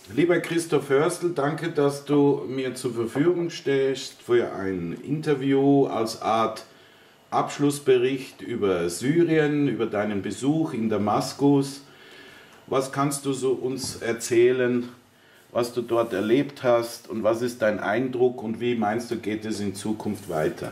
Lieber Christoph Hörstel, danke, dass du mir zur Verfügung stehst für ein Interview als Art Abschlussbericht über Syrien, über deinen Besuch in Damaskus. Was kannst du so uns erzählen, was du dort erlebt hast und was ist dein Eindruck und wie meinst du, geht es in Zukunft weiter?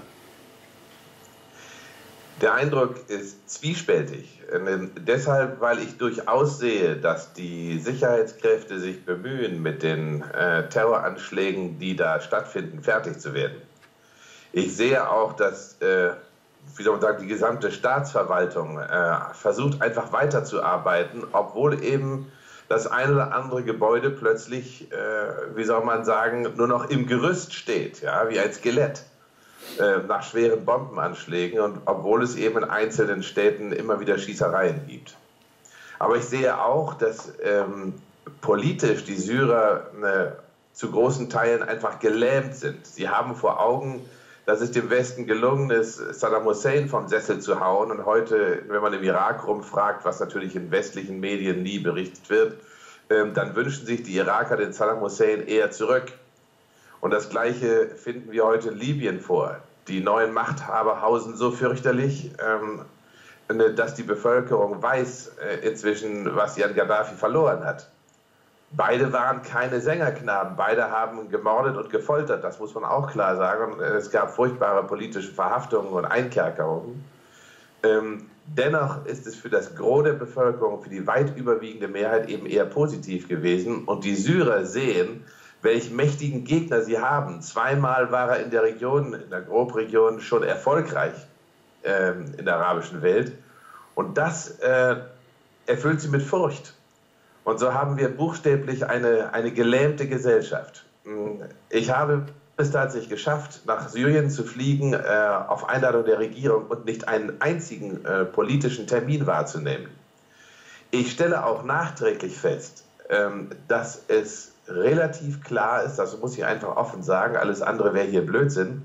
Der Eindruck ist zwiespältig. Deshalb, weil ich durchaus sehe, dass die Sicherheitskräfte sich bemühen, mit den Terroranschlägen, die da stattfinden, fertig zu werden. Ich sehe auch, dass wie soll man sagen, die gesamte Staatsverwaltung versucht einfach weiterzuarbeiten, obwohl eben das ein oder andere Gebäude plötzlich, wie soll man sagen, nur noch im Gerüst steht, ja, wie ein Skelett nach schweren Bombenanschlägen und obwohl es eben in einzelnen Städten immer wieder Schießereien gibt. Aber ich sehe auch, dass politisch die Syrer zu großen Teilen einfach gelähmt sind. Sie haben vor Augen, dass es dem Westen gelungen ist, Saddam Hussein vom Sessel zu hauen. Und heute, wenn man im Irak rumfragt, was natürlich in westlichen Medien nie berichtet wird, dann wünschen sich die Iraker den Saddam Hussein eher zurück. Und das Gleiche finden wir heute in Libyen vor. Die neuen Machthaber hausen so fürchterlich, dass die Bevölkerung weiß inzwischen, was sie an Gaddafi verloren hat. Beide waren keine Sängerknaben, beide haben gemordet und gefoltert, das muss man auch klar sagen. Es gab furchtbare politische Verhaftungen und Einkerkerungen. Dennoch ist es für das Gros der Bevölkerung, für die weit überwiegende Mehrheit eben eher positiv gewesen. Und die Syrer sehen, welch mächtigen Gegner sie haben. Zweimal war er in der Region, in der Grobregion, schon erfolgreich in der arabischen Welt. Und das erfüllt sie mit Furcht. Und so haben wir buchstäblich eine gelähmte Gesellschaft. Ich habe es tatsächlich geschafft, nach Syrien zu fliegen, auf Einladung der Regierung und nicht einen einzigen politischen Termin wahrzunehmen. Ich stelle auch nachträglich fest, dass es relativ klar ist, das muss ich einfach offen sagen, alles andere wäre hier Blödsinn,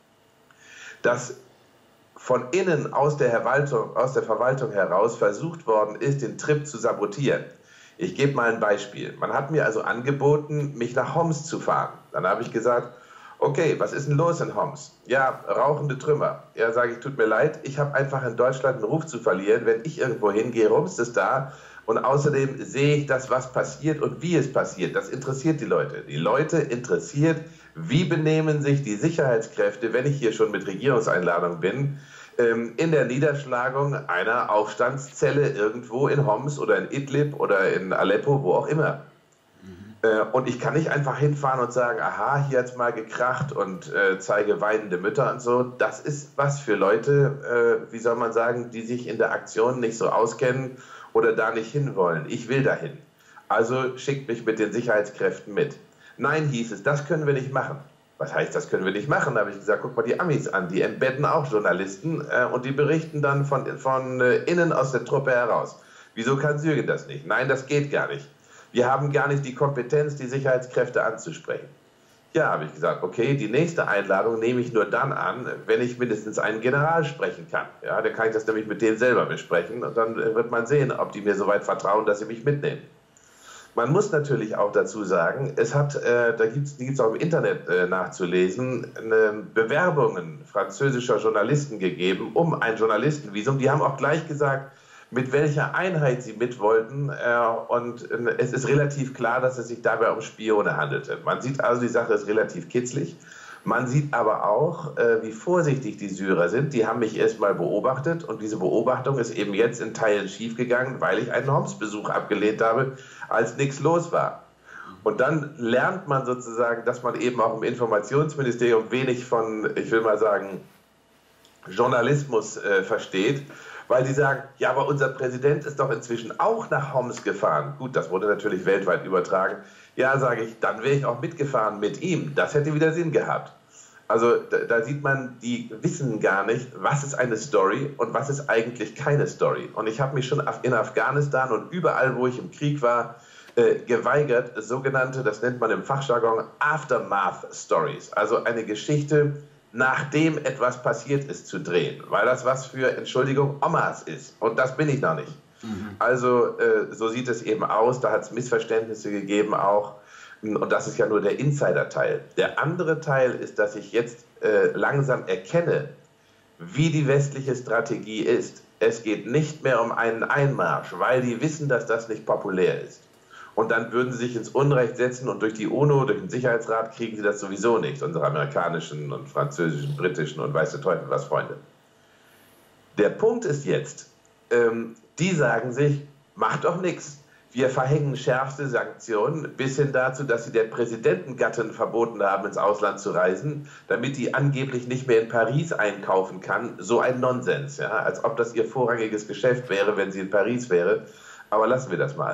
dass von innen aus der Verwaltung heraus versucht worden ist, den Trip zu sabotieren. Ich gebe mal ein Beispiel. Man hat mir also angeboten, mich nach Homs zu fahren. Dann habe ich gesagt, okay, was ist denn los in Homs? Ja, rauchende Trümmer. Ja, sage ich, tut mir leid, ich habe einfach in Deutschland einen Ruf zu verlieren. Wenn ich irgendwo hingehe, rumst es da. Und außerdem sehe ich das, was passiert und wie es passiert. Das interessiert die Leute. Die Leute interessiert, wie benehmen sich die Sicherheitskräfte, wenn ich hier schon mit Regierungseinladung bin, in der Niederschlagung einer Aufstandszelle irgendwo in Homs oder in Idlib oder in Aleppo, wo auch immer. Und ich kann nicht einfach hinfahren und sagen, aha, hier hat es mal gekracht und zeige weinende Mütter und so. Das ist was für Leute, wie soll man sagen, die sich in der Aktion nicht so auskennen oder da nicht hinwollen. Ich will dahin. Also schickt mich mit den Sicherheitskräften mit. Nein, hieß es, das können wir nicht machen. Was heißt, das können wir nicht machen? Da habe ich gesagt, guck mal die Amis an, die embedden auch Journalisten und die berichten dann von innen aus der Truppe heraus. Wieso kann Syrien das nicht? Nein, das geht gar nicht. Wir haben gar nicht die Kompetenz, die Sicherheitskräfte anzusprechen. Ja, habe ich gesagt, okay, die nächste Einladung nehme ich nur dann an, wenn ich mindestens einen General sprechen kann. Ja, dann kann ich das nämlich mit denen selber besprechen und dann wird man sehen, ob die mir so weit vertrauen, dass sie mich mitnehmen. Man muss natürlich auch dazu sagen, es hat, die gibt's auch im Internet nachzulesen, Bewerbungen französischer Journalisten gegeben um ein Journalistenvisum. Die haben auch gleich gesagt, mit welcher Einheit sie mit wollten. Und es ist relativ klar, dass es sich dabei um Spione handelte. Man sieht also, die Sache ist relativ kitzlig. Man sieht aber auch, wie vorsichtig die Syrer sind. Die haben mich erstmal beobachtet und diese Beobachtung ist eben jetzt in Teilen schiefgegangen, weil ich einen Homs-Besuch abgelehnt habe, als nichts los war. Und dann lernt man sozusagen, dass man eben auch im Informationsministerium wenig von, ich will mal sagen, Journalismus versteht, weil sie sagen, ja, aber unser Präsident ist doch inzwischen auch nach Homs gefahren. Gut, das wurde natürlich weltweit übertragen. Ja, sage ich, dann wäre ich auch mitgefahren mit ihm. Das hätte wieder Sinn gehabt. Also da sieht man, die wissen gar nicht, was ist eine Story und was ist eigentlich keine Story. Und ich habe mich schon in Afghanistan und überall, wo ich im Krieg war, geweigert, sogenannte, das nennt man im Fachjargon, Aftermath-Stories. Also eine Geschichte, nachdem etwas passiert ist, zu drehen. Weil das was für, Entschuldigung, Omas ist. Und das bin ich noch nicht. Also so sieht es eben aus. Da hat es Missverständnisse gegeben auch. Und das ist ja nur der Insider-Teil. Der andere Teil ist, dass ich jetzt langsam erkenne, wie die westliche Strategie ist. Es geht nicht mehr um einen Einmarsch, weil die wissen, dass das nicht populär ist. Und dann würden sie sich ins Unrecht setzen und durch die UNO, durch den Sicherheitsrat kriegen sie das sowieso nicht, unsere amerikanischen und französischen, britischen und weiß der Teufel was Freunde. Der Punkt ist jetzt, die sagen sich, macht doch nichts. Wir verhängen schärfste Sanktionen bis hin dazu, dass sie der Präsidentengattin verboten haben, ins Ausland zu reisen, damit die angeblich nicht mehr in Paris einkaufen kann. So ein Nonsens, ja? Als ob das ihr vorrangiges Geschäft wäre, wenn sie in Paris wäre. Aber lassen wir das mal.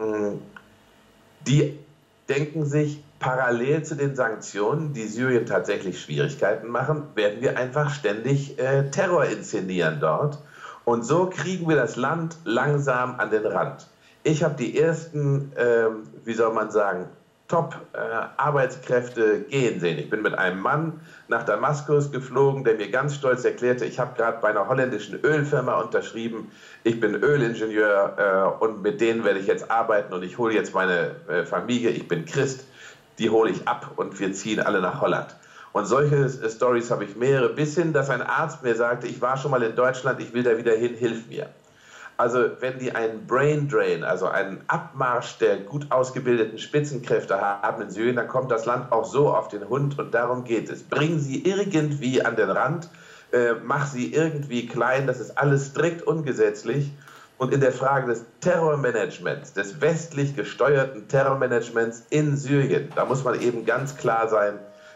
Die denken sich, parallel zu den Sanktionen, die Syrien tatsächlich Schwierigkeiten machen, werden wir einfach ständig Terror inszenieren dort. Und so kriegen wir das Land langsam an den Rand. Ich habe die ersten, wie soll man sagen, Top-Arbeitskräfte gehen sehen. Ich bin mit einem Mann nach Damaskus geflogen, der mir ganz stolz erklärte, ich habe gerade bei einer holländischen Ölfirma unterschrieben, ich bin Ölingenieur und mit denen werde ich jetzt arbeiten und ich hole jetzt meine Familie, ich bin Christ, die hole ich ab und wir ziehen alle nach Holland. Und solche Stories habe ich mehrere, bis hin, dass ein Arzt mir sagte, ich war schon mal in Deutschland, ich will da wieder hin, hilf mir. Also wenn die einen Brain Drain, also einen Abmarsch der gut ausgebildeten Spitzenkräfte haben in Syrien, dann kommt das Land auch so auf den Hund und darum geht es. Bring sie irgendwie an den Rand, mach sie irgendwie klein, das ist alles strikt ungesetzlich. Und in der Frage des Terrormanagements, des westlich gesteuerten Terrormanagements in Syrien, da muss man eben ganz klar sein,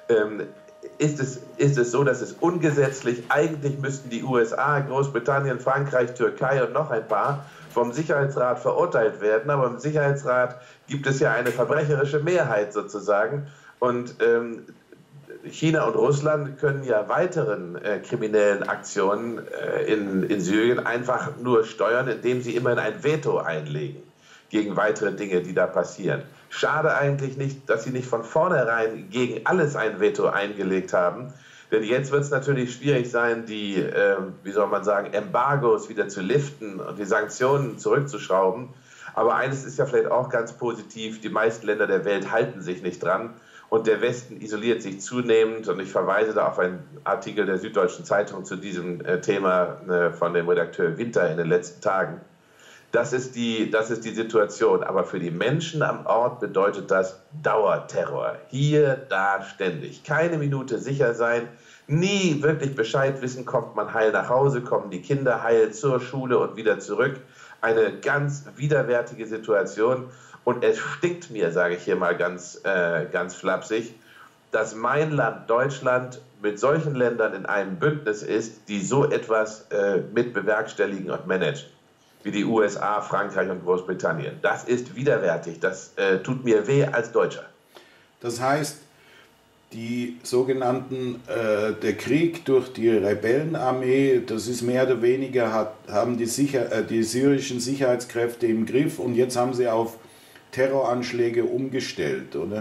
ist es so, dass es ungesetzlich, eigentlich müssten die USA, Großbritannien, Frankreich, Türkei und noch ein paar vom Sicherheitsrat verurteilt werden, aber im Sicherheitsrat gibt es ja eine verbrecherische Mehrheit sozusagen und China und Russland können ja weiteren kriminellen Aktionen in Syrien einfach nur steuern, indem sie immerhin ein Veto einlegen gegen weitere Dinge, die da passieren. Schade eigentlich nicht, dass sie nicht von vornherein gegen alles ein Veto eingelegt haben. Denn jetzt wird es natürlich schwierig sein, die, wie soll man sagen, Embargos wieder zu liften und die Sanktionen zurückzuschrauben. Aber eines ist ja vielleicht auch ganz positiv, die meisten Länder der Welt halten sich nicht dran und der Westen isoliert sich zunehmend. Und ich verweise da auf einen Artikel der Süddeutschen Zeitung zu diesem Thema von dem Redakteur Winter in den letzten Tagen. Das ist die Situation. Aber für die Menschen am Ort bedeutet das Dauerterror. Hier, da, ständig. Keine Minute sicher sein. Nie wirklich Bescheid wissen, kommt man heil nach Hause, kommen die Kinder heil zur Schule und wieder zurück. Eine ganz widerwärtige Situation. Und es stinkt mir, sage ich hier mal ganz flapsig, dass mein Land, Deutschland, mit solchen Ländern in einem Bündnis ist, die so etwas mit bewerkstelligen und managen, wie die USA, Frankreich und Großbritannien. Das ist widerwärtig, das tut mir weh als Deutscher. Das heißt, die sogenannten, der Krieg durch die Rebellenarmee, das ist mehr oder weniger, haben die syrischen Sicherheitskräfte im Griff und jetzt haben sie auf Terroranschläge umgestellt, oder?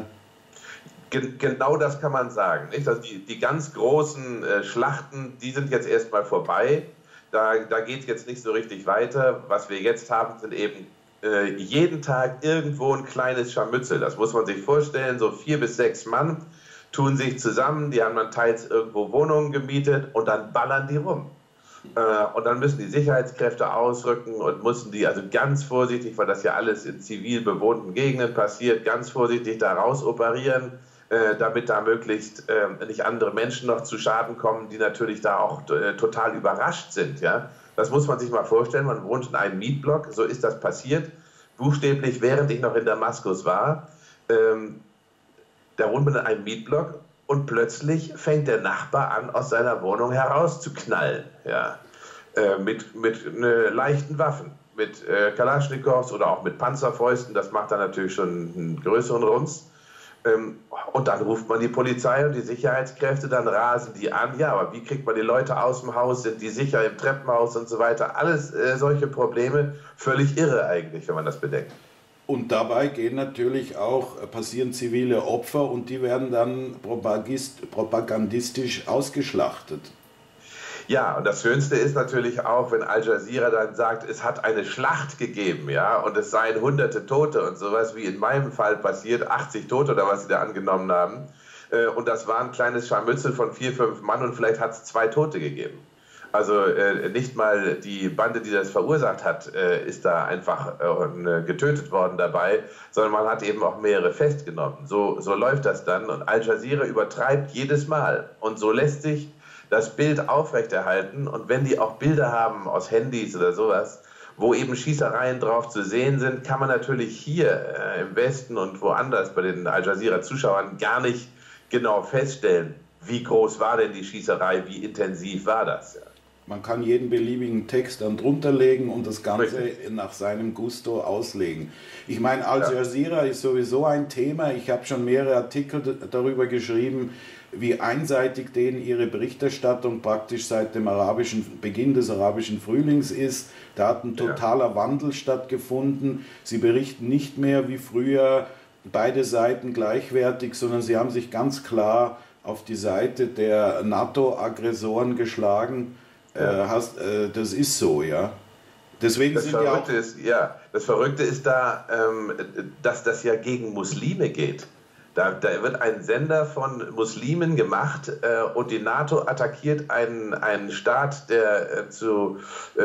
Genau das kann man sagen. Nicht? Also die ganz großen Schlachten, die sind jetzt erstmal vorbei. Da geht es jetzt nicht so richtig weiter. Was wir jetzt haben, sind eben jeden Tag irgendwo ein kleines Scharmützel. Das muss man sich vorstellen. So 4 bis 6 Mann tun sich zusammen. Die haben dann teils irgendwo Wohnungen gemietet und dann ballern die rum. Und dann müssen die Sicherheitskräfte ausrücken und müssen die, also ganz vorsichtig, weil das ja alles in zivil bewohnten Gegenden passiert, ganz vorsichtig da raus operieren, damit da möglichst nicht andere Menschen noch zu Schaden kommen, die natürlich da auch total überrascht sind. Ja? Das muss man sich mal vorstellen, man wohnt in einem Mietblock, so ist das passiert, buchstäblich während ich noch in Damaskus war, da wohnt man in einem Mietblock und plötzlich fängt der Nachbar an, aus seiner Wohnung herauszuknallen, ja? Mit leichten Waffen, mit Kalaschnikows oder auch mit Panzerfäusten, das macht dann natürlich schon einen größeren Rums. Und dann ruft man die Polizei und die Sicherheitskräfte, dann rasen die an. Ja, aber wie kriegt man die Leute aus dem Haus, sind die sicher im Treppenhaus und so weiter. Alles solche Probleme, völlig irre eigentlich, wenn man das bedenkt. Und dabei passieren zivile Opfer und die werden dann propagandistisch ausgeschlachtet. Ja, und das Schönste ist natürlich auch, wenn Al Jazeera dann sagt, es hat eine Schlacht gegeben, ja, und es seien hunderte Tote und sowas, wie in meinem Fall passiert, 80 Tote oder was sie da angenommen haben. Und das war ein kleines Scharmützel von 4, 5 Mann und vielleicht hat es 2 Tote gegeben. Also nicht mal die Bande, die das verursacht hat, ist da einfach getötet worden dabei, sondern man hat eben auch mehrere festgenommen. So läuft das dann und Al Jazeera übertreibt jedes Mal und so lässt sich das Bild aufrechterhalten und wenn die auch Bilder haben aus Handys oder sowas, wo eben Schießereien drauf zu sehen sind, kann man natürlich hier im Westen und woanders bei den Al Jazeera-Zuschauern gar nicht genau feststellen, wie groß war denn die Schießerei, wie intensiv war das. Ja. Man kann jeden beliebigen Text dann drunter legen und das Ganze nach seinem Gusto auslegen. Ich meine, Al Jazeera ist sowieso ein Thema. Ich habe schon mehrere Artikel darüber geschrieben, wie einseitig denen ihre Berichterstattung praktisch seit dem Beginn des arabischen Frühlings ist. Da hat ein totaler Wandel stattgefunden. Sie berichten nicht mehr wie früher beide Seiten gleichwertig, sondern sie haben sich ganz klar auf die Seite der NATO-Aggressoren geschlagen. Das ist so, ja. Deswegen das Verrückte ist da, dass das ja gegen Muslime geht. Da wird ein Sender von Muslimen gemacht und die NATO attackiert einen Staat, der zu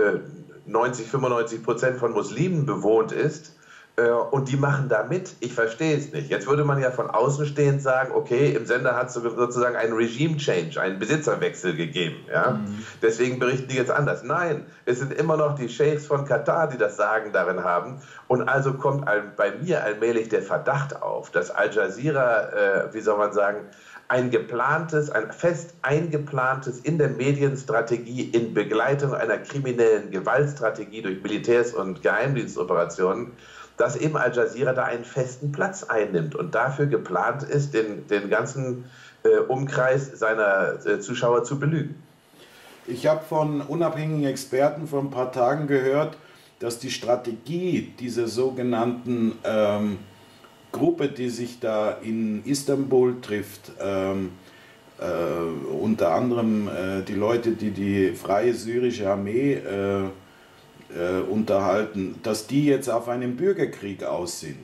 90-95% von Muslimen bewohnt ist. Und die machen da mit. Ich verstehe es nicht. Jetzt würde man ja von außen stehend sagen, okay, im Sender hat es sozusagen einen Regime-Change, einen Besitzerwechsel gegeben. Ja? Deswegen berichten die jetzt anders. Nein, es sind immer noch die Scheichs von Katar, die das Sagen darin haben. Und also kommt bei mir allmählich der Verdacht auf, dass Al Jazeera, wie soll man sagen, ein fest eingeplantes in der Medienstrategie in Begleitung einer kriminellen Gewaltstrategie durch Militärs- und Geheimdienstoperationen, dass eben Al Jazeera da einen festen Platz einnimmt und dafür geplant ist, den ganzen Umkreis seiner Zuschauer zu belügen. Ich habe von unabhängigen Experten vor ein paar Tagen gehört, dass die Strategie dieser sogenannten Gruppe, die sich da in Istanbul trifft, unter anderem die Leute, die die Freie Syrische Armee unterhalten, dass die jetzt auf einen Bürgerkrieg aus sind.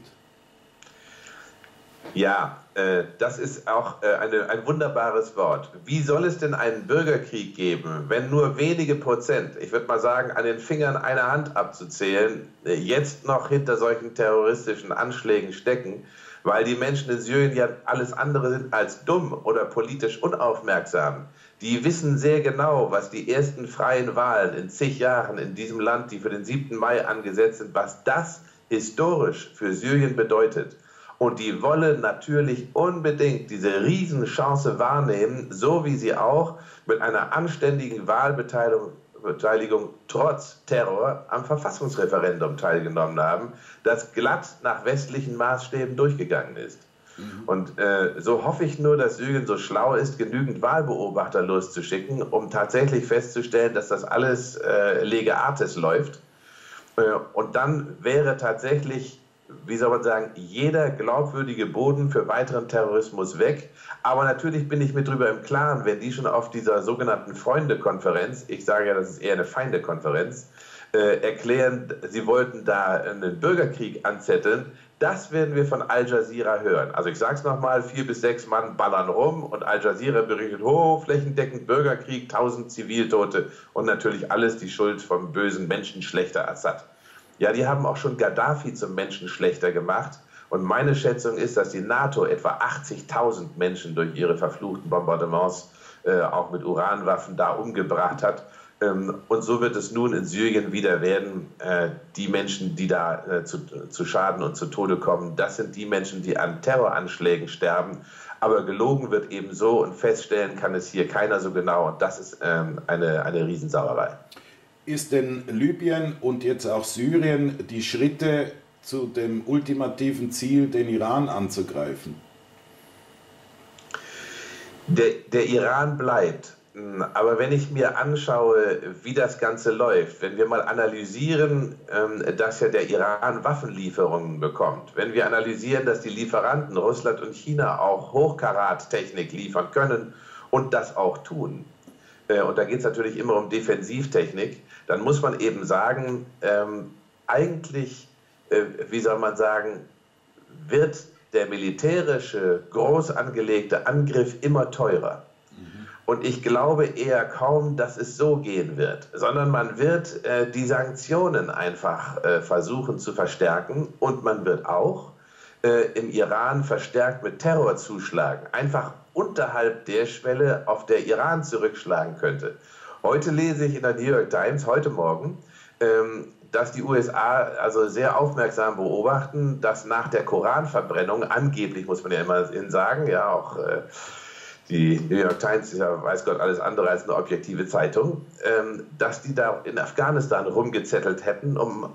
Ja, das ist auch ein wunderbares Wort. Wie soll es denn einen Bürgerkrieg geben, wenn nur wenige Prozent, ich würde mal sagen, an den Fingern einer Hand abzuzählen, jetzt noch hinter solchen terroristischen Anschlägen stecken, weil die Menschen in Syrien ja alles andere sind als dumm oder politisch unaufmerksam. Die wissen sehr genau, was die ersten freien Wahlen in zig Jahren in diesem Land, die für den 7. Mai angesetzt sind, was das historisch für Syrien bedeutet. Und die wollen natürlich unbedingt diese Riesenchance wahrnehmen, so wie sie auch mit einer anständigen Wahlbeteiligung trotz Terror am Verfassungsreferendum teilgenommen haben, das glatt nach westlichen Maßstäben durchgegangen ist. Und so hoffe ich nur, dass Syrien so schlau ist, genügend Wahlbeobachter loszuschicken, um tatsächlich festzustellen, dass das alles lege artis läuft. Und dann wäre tatsächlich, wie soll man sagen, jeder glaubwürdige Boden für weiteren Terrorismus weg. Aber natürlich bin ich mir darüber im Klaren, wenn die schon auf dieser sogenannten Freunde-Konferenz, ich sage ja, das ist eher eine Feinde-Konferenz, erklären, sie wollten da einen Bürgerkrieg anzetteln. Das werden wir von Al Jazeera hören. Also ich sage es nochmal, 4 bis 6 Mann ballern rum und Al Jazeera berichtet, flächendeckend Bürgerkrieg, 1000 Ziviltote und natürlich alles die Schuld vom bösen Menschenschlechter Assad. Ja, die haben auch schon Gaddafi zum Menschenschlechter gemacht. Und meine Schätzung ist, dass die NATO etwa 80.000 Menschen durch ihre verfluchten Bombardements auch mit Uranwaffen da umgebracht hat. Und so wird es nun in Syrien wieder werden. Die Menschen, die da zu Schaden und zu Tode kommen, das sind die Menschen, die an Terroranschlägen sterben. Aber gelogen wird eben so und feststellen kann es hier keiner so genau. Und das ist eine Riesensauerei. Ist denn Libyen und jetzt auch Syrien die Schritte zu dem ultimativen Ziel, den Iran anzugreifen? Der Iran bleibt. Aber wenn ich mir anschaue, wie das Ganze läuft, wenn wir mal analysieren, dass ja der Iran Waffenlieferungen bekommt, wenn wir analysieren, dass die Lieferanten Russland und China auch Hochkarattechnik liefern können und das auch tun, und da geht es natürlich immer um Defensivtechnik, dann muss man eben sagen, eigentlich, wie soll man sagen, wird der militärische, groß angelegte Angriff immer teurer. Und ich glaube eher kaum, dass es so gehen wird, sondern man wird die Sanktionen einfach versuchen zu verstärken und man wird auch im Iran verstärkt mit Terror zuschlagen, einfach unterhalb der Schwelle, auf der Iran zurückschlagen könnte. Heute lese ich in der New York Times, heute Morgen, dass die USA also sehr aufmerksam beobachten, dass nach der Koranverbrennung, angeblich muss man ja immerhin sagen, ja auch die New York Times ist ja, weiß Gott, alles andere als eine objektive Zeitung, dass die da in Afghanistan rumgezündelt hätten, um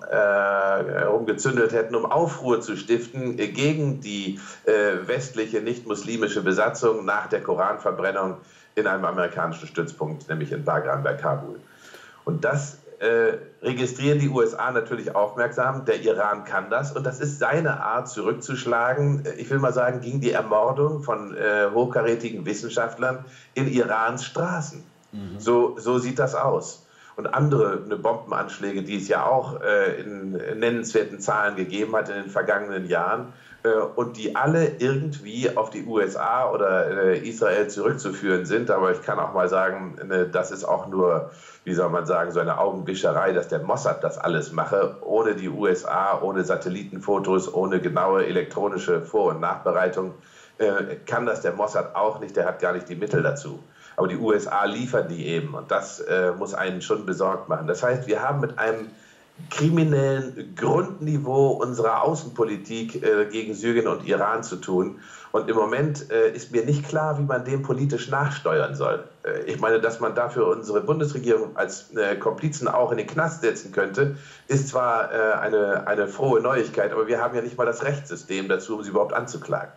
Aufruhr zu stiften gegen die westliche, nicht-muslimische Besatzung nach der Koranverbrennung in einem amerikanischen Stützpunkt, nämlich in Bagram bei Kabul. Und das registrieren die USA natürlich aufmerksam. Der Iran kann das und das ist seine Art zurückzuschlagen, ich will mal sagen, gegen die Ermordung von hochkarätigen Wissenschaftlern in Irans Straßen. So sieht das aus. Und andere Bombenanschläge, die es ja auch in nennenswerten Zahlen gegeben hat in den vergangenen Jahren und die alle irgendwie auf die USA oder Israel zurückzuführen sind. Aber ich kann auch mal sagen, das ist auch nur, wie soll man sagen, so eine Augenwischerei, dass der Mossad das alles mache, ohne die USA, ohne Satellitenfotos, ohne genaue elektronische Vor- und Nachbereitung, kann das der Mossad auch nicht, der hat gar nicht die Mittel dazu. Aber die USA liefern die eben und das muss einen schon besorgt machen. Das heißt, wir haben mit einem kriminellen Grundniveau unserer Außenpolitik gegen Syrien und Iran zu tun. Und im Moment ist mir nicht klar, wie man dem politisch nachsteuern soll. Ich meine, dass man dafür unsere Bundesregierung als Komplizen auch in den Knast setzen könnte, ist zwar eine frohe Neuigkeit, aber wir haben ja nicht mal das Rechtssystem dazu, um sie überhaupt anzuklagen.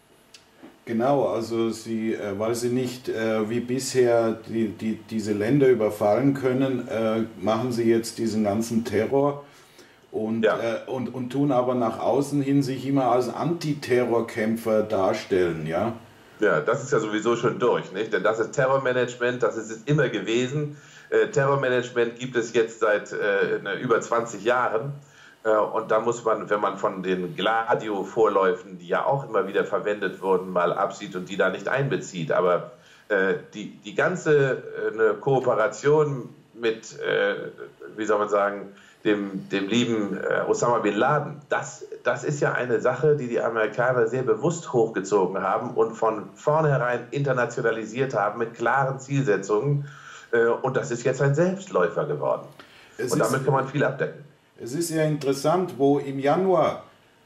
Genau, also weil sie nicht wie bisher diese Länder überfallen können, machen sie jetzt diesen ganzen Terror und tun aber nach außen hin sich immer als Antiterrorkämpfer darstellen, ja? Ja, das ist ja sowieso schon durch, nicht? Denn das ist Terrormanagement, das ist es immer gewesen. Terrormanagement gibt es jetzt seit über 20 Jahren. Und da muss man, wenn man von den Gladio-Vorläufen, die ja auch immer wieder verwendet wurden, mal absieht und die da nicht einbezieht. Aber die ganze Kooperation mit, wie soll man sagen, dem lieben Osama Bin Laden, das ist ja eine Sache, die die Amerikaner sehr bewusst hochgezogen haben und von vornherein internationalisiert haben mit klaren Zielsetzungen. Und das ist jetzt ein Selbstläufer geworden. Und damit kann man viel abdecken. Es ist ja interessant, wo im Januar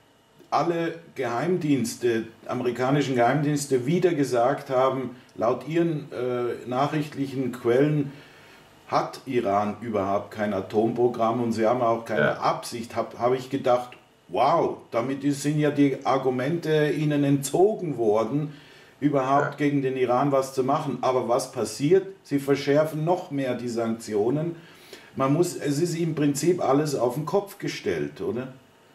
alle Geheimdienste, amerikanischen Geheimdienste wieder gesagt haben, laut ihren nachrichtlichen Quellen hat Iran überhaupt kein Atomprogramm und sie haben auch keine Absicht, habe ich gedacht, wow, damit sind ja die Argumente ihnen entzogen worden, überhaupt gegen den Iran was zu machen. Aber was passiert? Sie verschärfen noch mehr die Sanktionen. Es ist im Prinzip alles auf den Kopf gestellt, oder?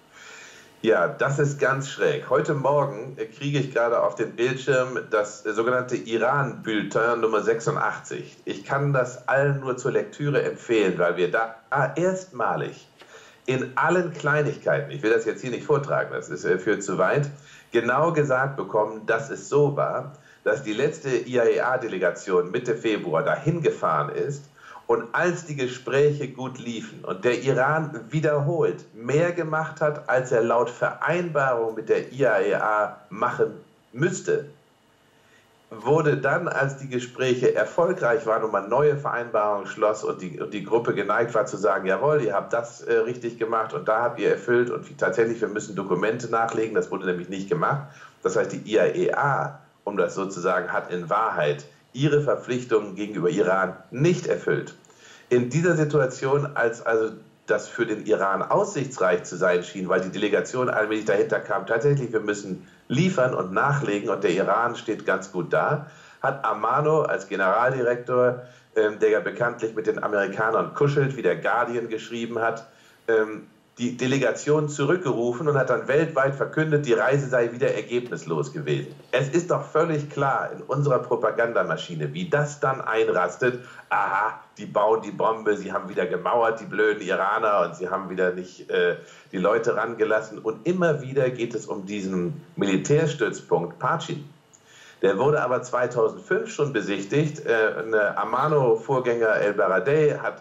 Ja, das ist ganz schräg. Heute Morgen kriege ich gerade auf den Bildschirm das sogenannte Iran-Bulletin Nummer 86. Ich kann das allen nur zur Lektüre empfehlen, weil wir da erstmalig in allen Kleinigkeiten, ich will das jetzt hier nicht vortragen, das führt zu weit, genau gesagt bekommen, dass es so war, dass die letzte IAEA-Delegation Mitte Februar dahin gefahren ist. Und als die Gespräche gut liefen und der Iran wiederholt mehr gemacht hat, als er laut Vereinbarung mit der IAEA machen müsste, wurde dann, als die Gespräche erfolgreich waren und man neue Vereinbarungen schloss und die Gruppe geneigt war zu sagen, jawohl, ihr habt das richtig gemacht und da habt ihr erfüllt und tatsächlich, wir müssen Dokumente nachlegen, das wurde nämlich nicht gemacht. Das heißt, die IAEA, um das sozusagen, hat in Wahrheit ihre Verpflichtungen gegenüber Iran nicht erfüllt. In dieser Situation, als also das für den Iran aussichtsreich zu sein schien, weil die Delegation allmählich dahinter kam, tatsächlich, wir müssen liefern und nachlegen und der Iran steht ganz gut da, hat Amano als Generaldirektor, der ja bekanntlich mit den Amerikanern kuschelt, wie der Guardian geschrieben hat, die Delegation zurückgerufen und hat dann weltweit verkündet, die Reise sei wieder ergebnislos gewesen. Es ist doch völlig klar in unserer Propagandamaschine, wie das dann einrastet. Aha, die bauen die Bombe, sie haben wieder gemauert, die blöden Iraner, und sie haben wieder nicht die Leute rangelassen. Und immer wieder geht es um diesen Militärstützpunkt Pachin. Der wurde aber 2005 schon besichtigt. Amano-Vorgänger El-Baradei hat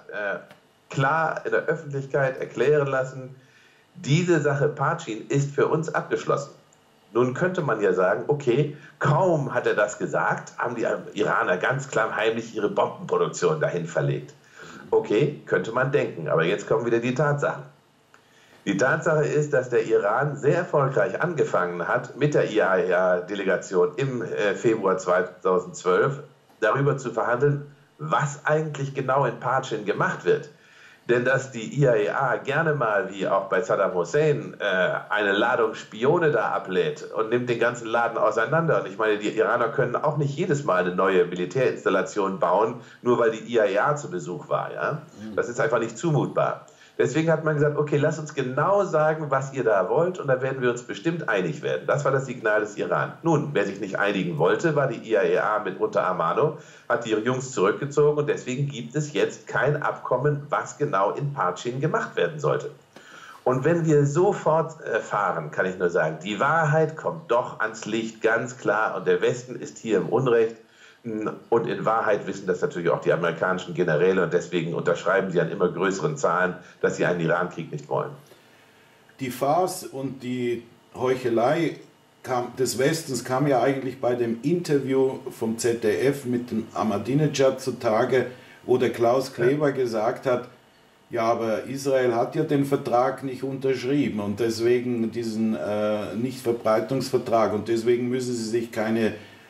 klar in der Öffentlichkeit erklären lassen, diese Sache Pachin ist für uns abgeschlossen. Nun könnte man ja sagen, okay, kaum hat er das gesagt, haben die Iraner ganz klammheimlich ihre Bombenproduktion dahin verlegt. Okay, könnte man denken, aber jetzt kommen wieder die Tatsachen. Die Tatsache ist, dass der Iran sehr erfolgreich angefangen hat, mit der IAEA-Delegation im Februar 2012 darüber zu verhandeln, was eigentlich genau in Pachin gemacht wird. Denn dass die IAEA gerne mal, wie auch bei Saddam Hussein, eine Ladung Spione da ablädt und nimmt den ganzen Laden auseinander. Und ich meine, die Iraner können auch nicht jedes Mal eine neue Militärinstallation bauen, nur weil die IAEA zu Besuch war. Ja? Das ist einfach nicht zumutbar. Deswegen hat man gesagt, okay, lasst uns genau sagen, was ihr da wollt, und da werden wir uns bestimmt einig werden. Das war das Signal des Iran. Nun, wer sich nicht einigen wollte, war die IAEA mit unter Amano, hat die Jungs zurückgezogen, und deswegen gibt es jetzt kein Abkommen, was genau in Pachin gemacht werden sollte. Und wenn wir sofort fahren, kann ich nur sagen, die Wahrheit kommt doch ans Licht, ganz klar, und der Westen ist hier im Unrecht. Und in Wahrheit wissen das natürlich auch die amerikanischen Generäle, und deswegen unterschreiben sie an immer größeren Zahlen, dass sie einen Iran-Krieg nicht wollen. Die Farce und die Heuchelei des Westens kam ja eigentlich bei dem Interview vom ZDF mit dem Ahmadinejad zutage, wo der Klaus Kleber gesagt hat, ja, aber Israel hat ja den Vertrag nicht unterschrieben und deswegen diesen Nichtverbreitungsvertrag, und deswegen müssen sie sich keine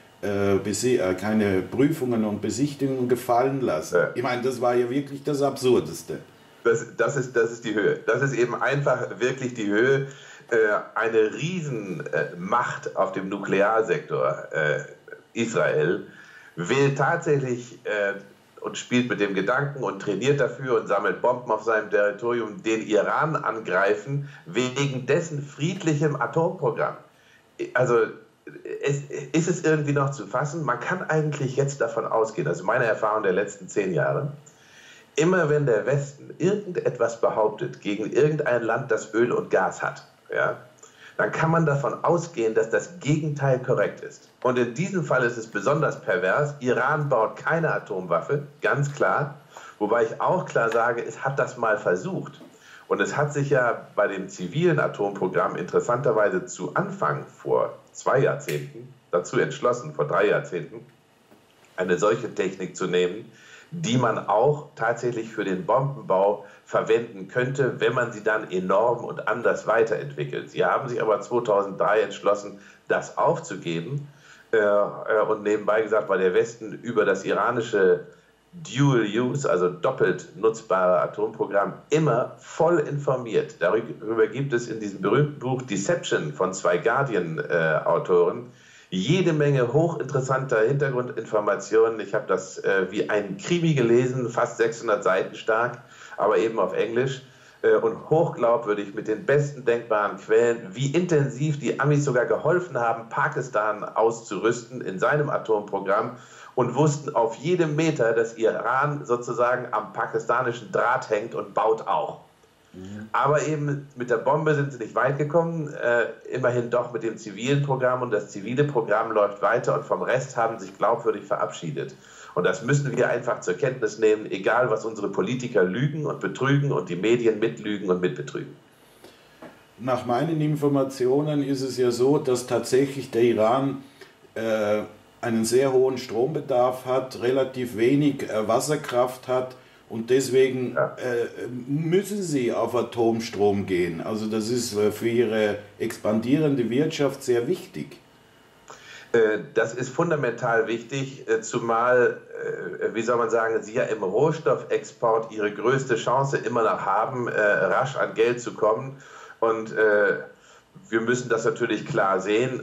Prüfungen und Besichtigungen gefallen lassen. Ja. Ich meine, das war ja wirklich das Absurdeste. Das ist die Höhe. Das ist eben einfach wirklich die Höhe. Eine Riesenmacht auf dem Nuklearsektor, Israel, will tatsächlich und spielt mit dem Gedanken und trainiert dafür und sammelt Bomben auf seinem Territorium, den Iran angreifen, wegen dessen friedlichem Atomprogramm. Also ist es irgendwie noch zu fassen? Man kann eigentlich jetzt davon ausgehen, also meine Erfahrung der letzten 10 Jahre, immer wenn der Westen irgendetwas behauptet gegen irgendein Land, das Öl und Gas hat, ja, dann kann man davon ausgehen, dass das Gegenteil korrekt ist. Und in diesem Fall ist es besonders pervers. Iran baut keine Atomwaffe, ganz klar. Wobei ich auch klar sage, es hat das mal versucht. Und es hat sich ja bei dem zivilen Atomprogramm interessanterweise zu Anfang vor 2 Jahrzehnten dazu entschlossen, vor 3 Jahrzehnten, eine solche Technik zu nehmen, die man auch tatsächlich für den Bombenbau verwenden könnte, wenn man sie dann enorm und anders weiterentwickelt. Sie haben sich aber 2003 entschlossen, das aufzugeben, und nebenbei gesagt, war der Westen über das iranische Dual-Use, also doppelt nutzbare Atomprogramm, immer voll informiert. Darüber gibt es in diesem berühmten Buch Deception von 2 Guardian-Autoren jede Menge hochinteressanter Hintergrundinformationen. Ich habe das wie ein Krimi gelesen, fast 600 Seiten stark, aber eben auf Englisch, und hochglaubwürdig mit den besten denkbaren Quellen, wie intensiv die Amis sogar geholfen haben, Pakistan auszurüsten in seinem Atomprogramm, und wussten auf jedem Meter, dass Iran sozusagen am pakistanischen Draht hängt und baut auch. Mhm. Aber eben mit der Bombe sind sie nicht weit gekommen, immerhin doch mit dem zivilen Programm, und das zivile Programm läuft weiter, und vom Rest haben sich glaubwürdig verabschiedet. Und das müssen wir einfach zur Kenntnis nehmen, egal was unsere Politiker lügen und betrügen und die Medien mitlügen und mitbetrügen. Nach meinen Informationen ist es ja so, dass tatsächlich der Iran einen sehr hohen Strombedarf hat, relativ wenig Wasserkraft hat, und deswegen müssen sie auf Atomstrom gehen. Also das ist für ihre expandierende Wirtschaft sehr wichtig. Das ist fundamental wichtig, zumal, wie soll man sagen, sie ja im Rohstoffexport ihre größte Chance immer noch haben, rasch an Geld zu kommen. Und wir müssen das natürlich klar sehen.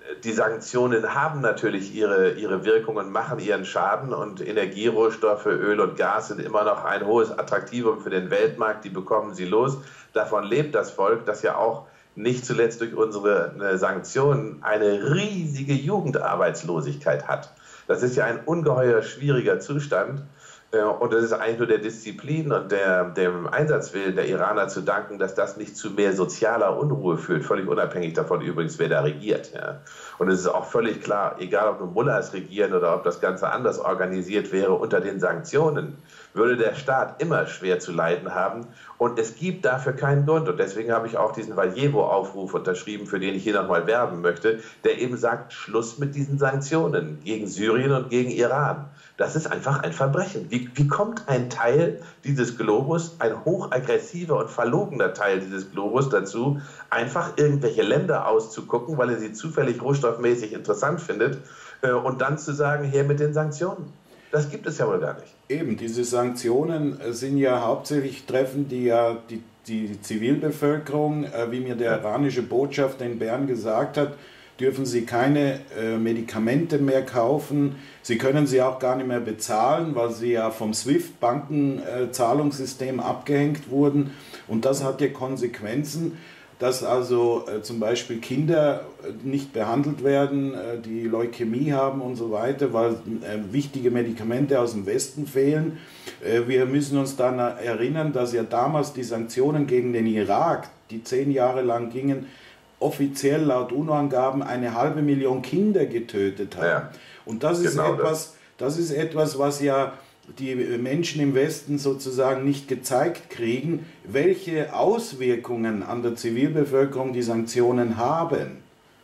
die Sanktionen haben natürlich ihre Wirkung und machen ihren Schaden, und Energierohstoffe, Öl und Gas sind immer noch ein hohes Attraktivum für den Weltmarkt, die bekommen sie los. Davon lebt das Volk, das ja auch nicht zuletzt durch unsere Sanktionen eine riesige Jugendarbeitslosigkeit hat. Das ist ja ein ungeheuer schwieriger Zustand. Und es ist eigentlich nur der Disziplin und dem Einsatzwillen der Iraner zu danken, dass das nicht zu mehr sozialer Unruhe führt, völlig unabhängig davon übrigens, wer da regiert. Ja. Und es ist auch völlig klar, egal ob nur Mullahs regieren oder ob das Ganze anders organisiert wäre, unter den Sanktionen würde der Staat immer schwer zu leiden haben. Und es gibt dafür keinen Grund. Und deswegen habe ich auch diesen Valjevo-Aufruf unterschrieben, für den ich hier nochmal werben möchte, der eben sagt, Schluss mit diesen Sanktionen gegen Syrien und gegen Iran. Das ist einfach ein Verbrechen. Wie kommt ein Teil dieses Globus, ein hochaggressiver und verlogener Teil dieses Globus dazu, einfach irgendwelche Länder auszugucken, weil er sie zufällig rohstoffmäßig interessant findet, und dann zu sagen, her mit den Sanktionen? Das gibt es ja wohl gar nicht. Eben, diese Sanktionen sind ja hauptsächlich, treffen die ja die Zivilbevölkerung, wie mir der iranische Botschafter in Bern gesagt hat, dürfen sie keine Medikamente mehr kaufen. Sie können sie auch gar nicht mehr bezahlen, weil sie ja vom SWIFT-Bankenzahlungssystem abgehängt wurden. Und das hat ja Konsequenzen, dass also zum Beispiel Kinder nicht behandelt werden, die Leukämie haben und so weiter, weil wichtige Medikamente aus dem Westen fehlen. Wir müssen uns dann erinnern, dass ja damals die Sanktionen gegen den Irak, die 10 Jahre lang gingen, offiziell laut UNO-Angaben 500.000 Kinder getötet haben. Ja, und das ist genau das ist etwas, was ja die Menschen im Westen sozusagen nicht gezeigt kriegen, welche Auswirkungen an der Zivilbevölkerung die Sanktionen haben.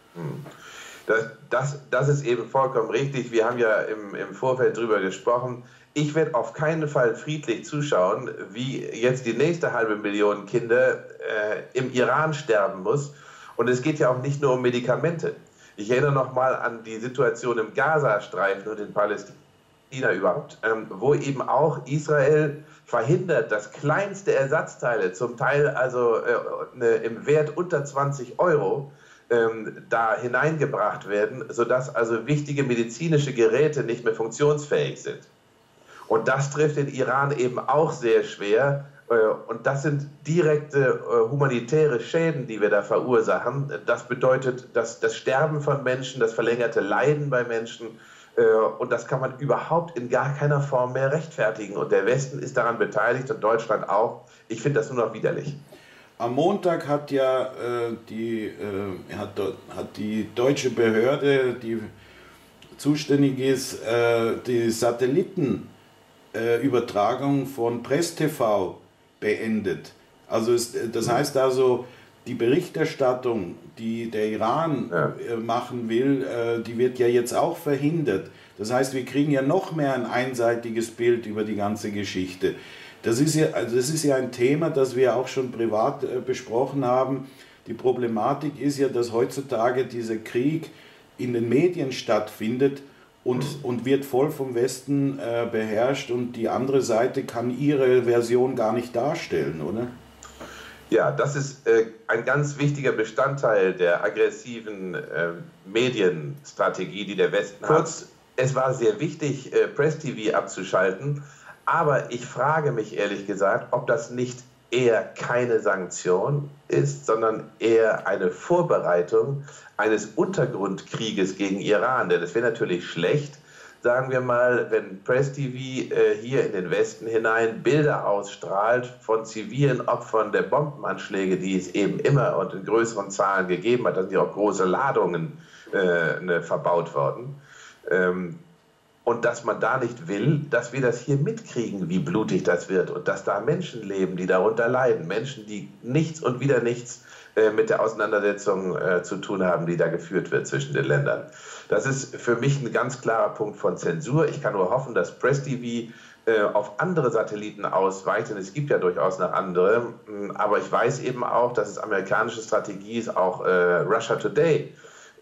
Das ist eben vollkommen richtig. Wir haben ja im Vorfeld darüber gesprochen. Ich werde auf keinen Fall friedlich zuschauen, wie jetzt die nächste 500.000 Kinder im Iran sterben muss. Und es geht ja auch nicht nur um Medikamente. Ich erinnere nochmal an die Situation im Gazastreifen und in Palästina überhaupt, wo eben auch Israel verhindert, dass kleinste Ersatzteile, zum Teil also im Wert unter 20 Euro, da hineingebracht werden, sodass also wichtige medizinische Geräte nicht mehr funktionsfähig sind. Und das trifft den Iran eben auch sehr schwer. Und das sind direkte humanitäre Schäden, die wir da verursachen. Das bedeutet das Sterben von Menschen, das verlängerte Leiden bei Menschen. Und das kann man überhaupt in gar keiner Form mehr rechtfertigen. Und der Westen ist daran beteiligt und Deutschland auch. Ich finde das nur noch widerlich. Am Montag hat ja die deutsche Behörde, die zuständig ist, die Satellitenübertragung von Press TV beendet. Also das heißt also, die Berichterstattung, die der Iran machen will, die wird ja jetzt auch verhindert. Das heißt, wir kriegen ja noch mehr ein einseitiges Bild über die ganze Geschichte. Das ist ja ein Thema, das wir auch schon privat besprochen haben. Die Problematik ist ja, dass heutzutage dieser Krieg in den Medien stattfindet und wird voll vom Westen beherrscht, und die andere Seite kann ihre Version gar nicht darstellen, oder? Ja, das ist ein ganz wichtiger Bestandteil der aggressiven Medienstrategie, die der Westen hat. Kurz, es war sehr wichtig, Press TV abzuschalten, aber ich frage mich ehrlich gesagt, ob das nicht eher keine Sanktion ist, sondern eher eine Vorbereitung eines Untergrundkrieges gegen Iran. Denn es wäre natürlich schlecht, sagen wir mal, wenn Press TV hier in den Westen hinein Bilder ausstrahlt von zivilen Opfern der Bombenanschläge, die es eben immer und in größeren Zahlen gegeben hat. Da sind ja auch große Ladungen verbaut worden. Und dass man da nicht will, dass wir das hier mitkriegen, wie blutig das wird, und dass da Menschen leben, die darunter leiden. Menschen, die nichts und wieder nichts mit der Auseinandersetzung zu tun haben, die da geführt wird zwischen den Ländern. Das ist für mich ein ganz klarer Punkt von Zensur. Ich kann nur hoffen, dass Press TV auf andere Satelliten ausweitet. Es gibt ja durchaus noch andere, aber ich weiß eben auch, dass es amerikanische Strategie ist, auch Russia Today,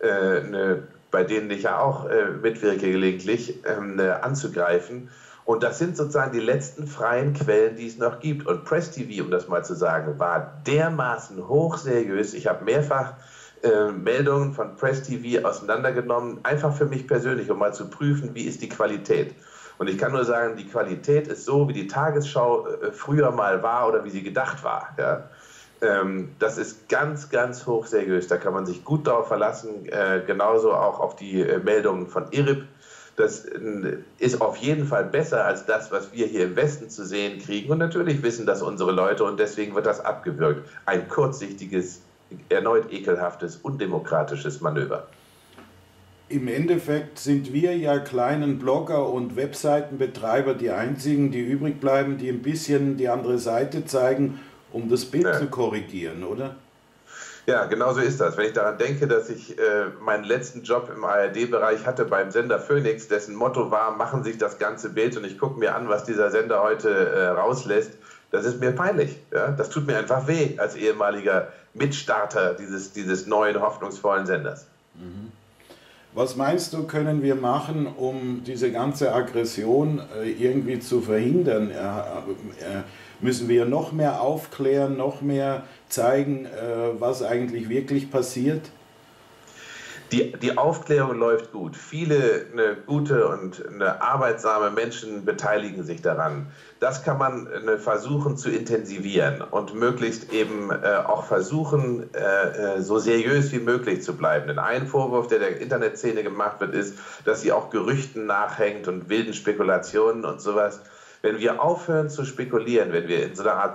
bei denen ich ja auch mitwirke gelegentlich, anzugreifen. Und das sind sozusagen die letzten freien Quellen, die es noch gibt. Und Press TV, um das mal zu sagen, war dermaßen hochseriös. Ich habe mehrfach Meldungen von Press TV auseinandergenommen, einfach für mich persönlich, um mal zu prüfen, wie ist die Qualität. Und ich kann nur sagen, die Qualität ist so, wie die Tagesschau früher mal war oder wie sie gedacht war. Ja? Das ist ganz, ganz hochseriös. Da kann man sich gut darauf verlassen, genauso auch auf die Meldungen von IRIB. Das ist auf jeden Fall besser als das, was wir hier im Westen zu sehen kriegen. Und natürlich wissen das unsere Leute und deswegen wird das abgewürgt. Ein kurzsichtiges, erneut ekelhaftes, undemokratisches Manöver. Im Endeffekt sind wir ja kleinen Blogger und Webseitenbetreiber die einzigen, die übrig bleiben, die ein bisschen die andere Seite zeigen, um das Bild zu korrigieren, oder? Ja, genau so ist das. Wenn ich daran denke, dass ich meinen letzten Job im ARD-Bereich hatte beim Sender Phoenix, dessen Motto war, machen Sie sich das ganze Bild, und ich gucke mir an, was dieser Sender heute rauslässt, das ist mir peinlich. Ja? Das tut mir einfach weh als ehemaliger Mitstarter dieses neuen, hoffnungsvollen Senders. Mhm. Was meinst du, können wir machen, um diese ganze Aggression irgendwie zu verhindern? Müssen wir noch mehr aufklären, noch mehr zeigen, was eigentlich wirklich passiert? Die Aufklärung läuft gut. Viele gute und arbeitsame Menschen beteiligen sich daran. Das kann man versuchen zu intensivieren und möglichst eben auch versuchen, so seriös wie möglich zu bleiben. Denn ein Vorwurf, der Internetszene gemacht wird, ist, dass sie auch Gerüchten nachhängt und wilden Spekulationen und sowas. Wenn wir aufhören zu spekulieren, wenn wir in so einer Art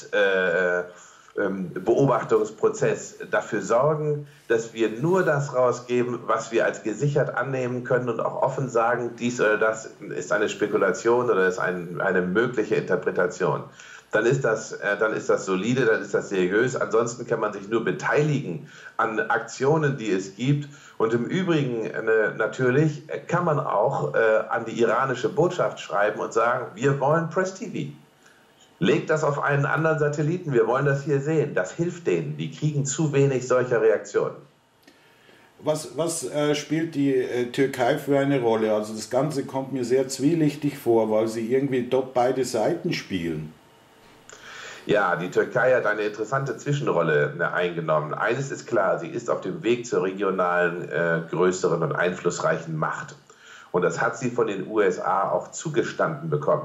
Beobachtungsprozess dafür sorgen, dass wir nur das rausgeben, was wir als gesichert annehmen können und auch offen sagen, dies oder das ist eine Spekulation oder ist eine mögliche Interpretation. Dann ist das solide, dann ist das seriös. Ansonsten kann man sich nur beteiligen an Aktionen, die es gibt. Und im Übrigen natürlich kann man auch an die iranische Botschaft schreiben und sagen, wir wollen Press TV. Legt das auf einen anderen Satelliten, wir wollen das hier sehen. Das hilft denen, die kriegen zu wenig solcher Reaktionen. Was spielt die Türkei für eine Rolle? Also das Ganze kommt mir sehr zwielichtig vor, weil sie irgendwie dort beide Seiten spielen. Ja, die Türkei hat eine interessante Zwischenrolle eingenommen. Eines ist klar, sie ist auf dem Weg zur regionalen, größeren und einflussreichen Macht. Und das hat sie von den USA auch zugestanden bekommen.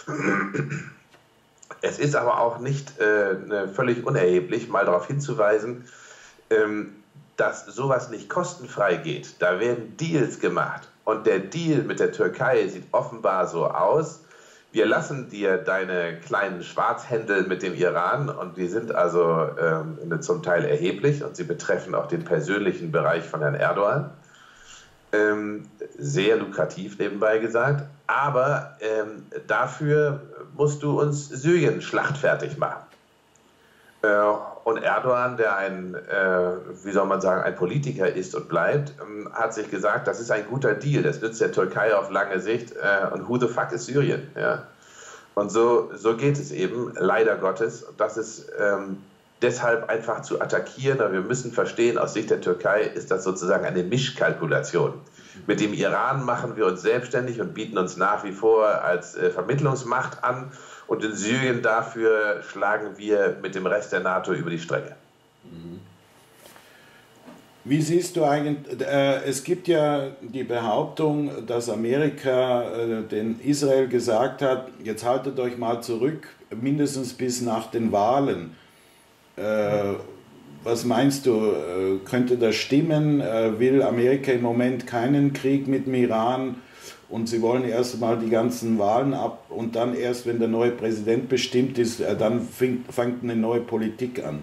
Es ist aber auch nicht völlig unerheblich, mal darauf hinzuweisen, dass sowas nicht kostenfrei geht. Da werden Deals gemacht. Und der Deal mit der Türkei sieht offenbar so aus: Wir lassen dir deine kleinen Schwarzhändel mit dem Iran, und die sind also zum Teil erheblich und sie betreffen auch den persönlichen Bereich von Herrn Erdogan. Sehr lukrativ nebenbei gesagt. Aber dafür musst du uns Syrien schlachtfertig machen. Und Erdogan, der ein Politiker ist und bleibt, hat sich gesagt, das ist ein guter Deal, das nützt der Türkei auf lange Sicht, und who the fuck ist Syrien? Ja? Und so geht es eben, leider Gottes. Das ist deshalb einfach zu attackieren, aber wir müssen verstehen, aus Sicht der Türkei ist das sozusagen eine Mischkalkulation. Mit dem Iran machen wir uns selbstständig und bieten uns nach wie vor als Vermittlungsmacht an, und in Syrien dafür schlagen wir mit dem Rest der NATO über die Stränge. Wie siehst du eigentlich, es gibt ja die Behauptung, dass Amerika den Israel gesagt hat, jetzt haltet euch mal zurück, mindestens bis nach den Wahlen. Was meinst du, könnte das stimmen? Will Amerika im Moment keinen Krieg mit dem Iran und sie wollen erst mal die ganzen Wahlen ab und dann erst, wenn der neue Präsident bestimmt ist, dann fängt eine neue Politik an?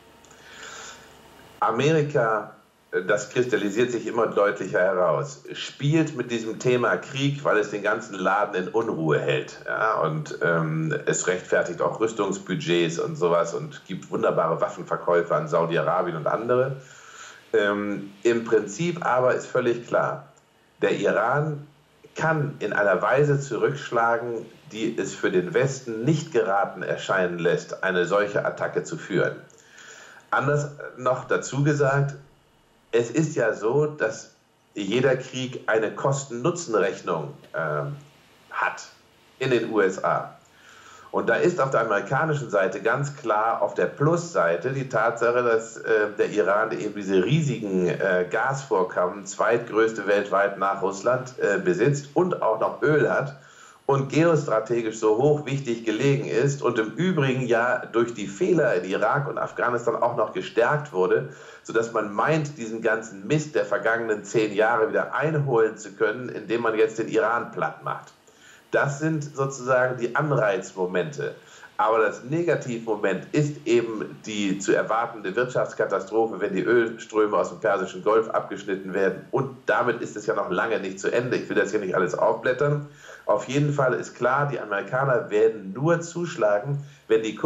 Amerika, das kristallisiert sich immer deutlicher heraus, spielt mit diesem Thema Krieg, weil es den ganzen Laden in Unruhe hält. Ja? Und es rechtfertigt auch Rüstungsbudgets und sowas und gibt wunderbare Waffenverkäufe an Saudi-Arabien und andere. Im Prinzip aber ist völlig klar, der Iran kann in einer Weise zurückschlagen, die es für den Westen nicht geraten erscheinen lässt, eine solche Attacke zu führen. Anders noch dazu gesagt, es ist ja so, dass jeder Krieg eine Kosten-Nutzen-Rechnung hat in den USA. Und da ist auf der amerikanischen Seite ganz klar auf der Plusseite die Tatsache, dass der Iran eben diese riesigen Gasvorkommen, zweitgrößte weltweit nach Russland, besitzt und auch noch Öl hat und geostrategisch so hoch wichtig gelegen ist und im Übrigen ja durch die Fehler in Irak und Afghanistan auch noch gestärkt wurde, sodass man meint, diesen ganzen Mist der vergangenen 10 Jahre wieder einholen zu können, indem man jetzt den Iran platt macht. Das sind sozusagen die Anreizmomente. Aber das Negativmoment ist eben die zu erwartende Wirtschaftskatastrophe, wenn die Ölströme aus dem Persischen Golf abgeschnitten werden. Und damit ist es ja noch lange nicht zu Ende. Ich will das hier nicht alles aufblättern. Auf jeden Fall ist klar, die Amerikaner werden nur zuschlagen, wenn die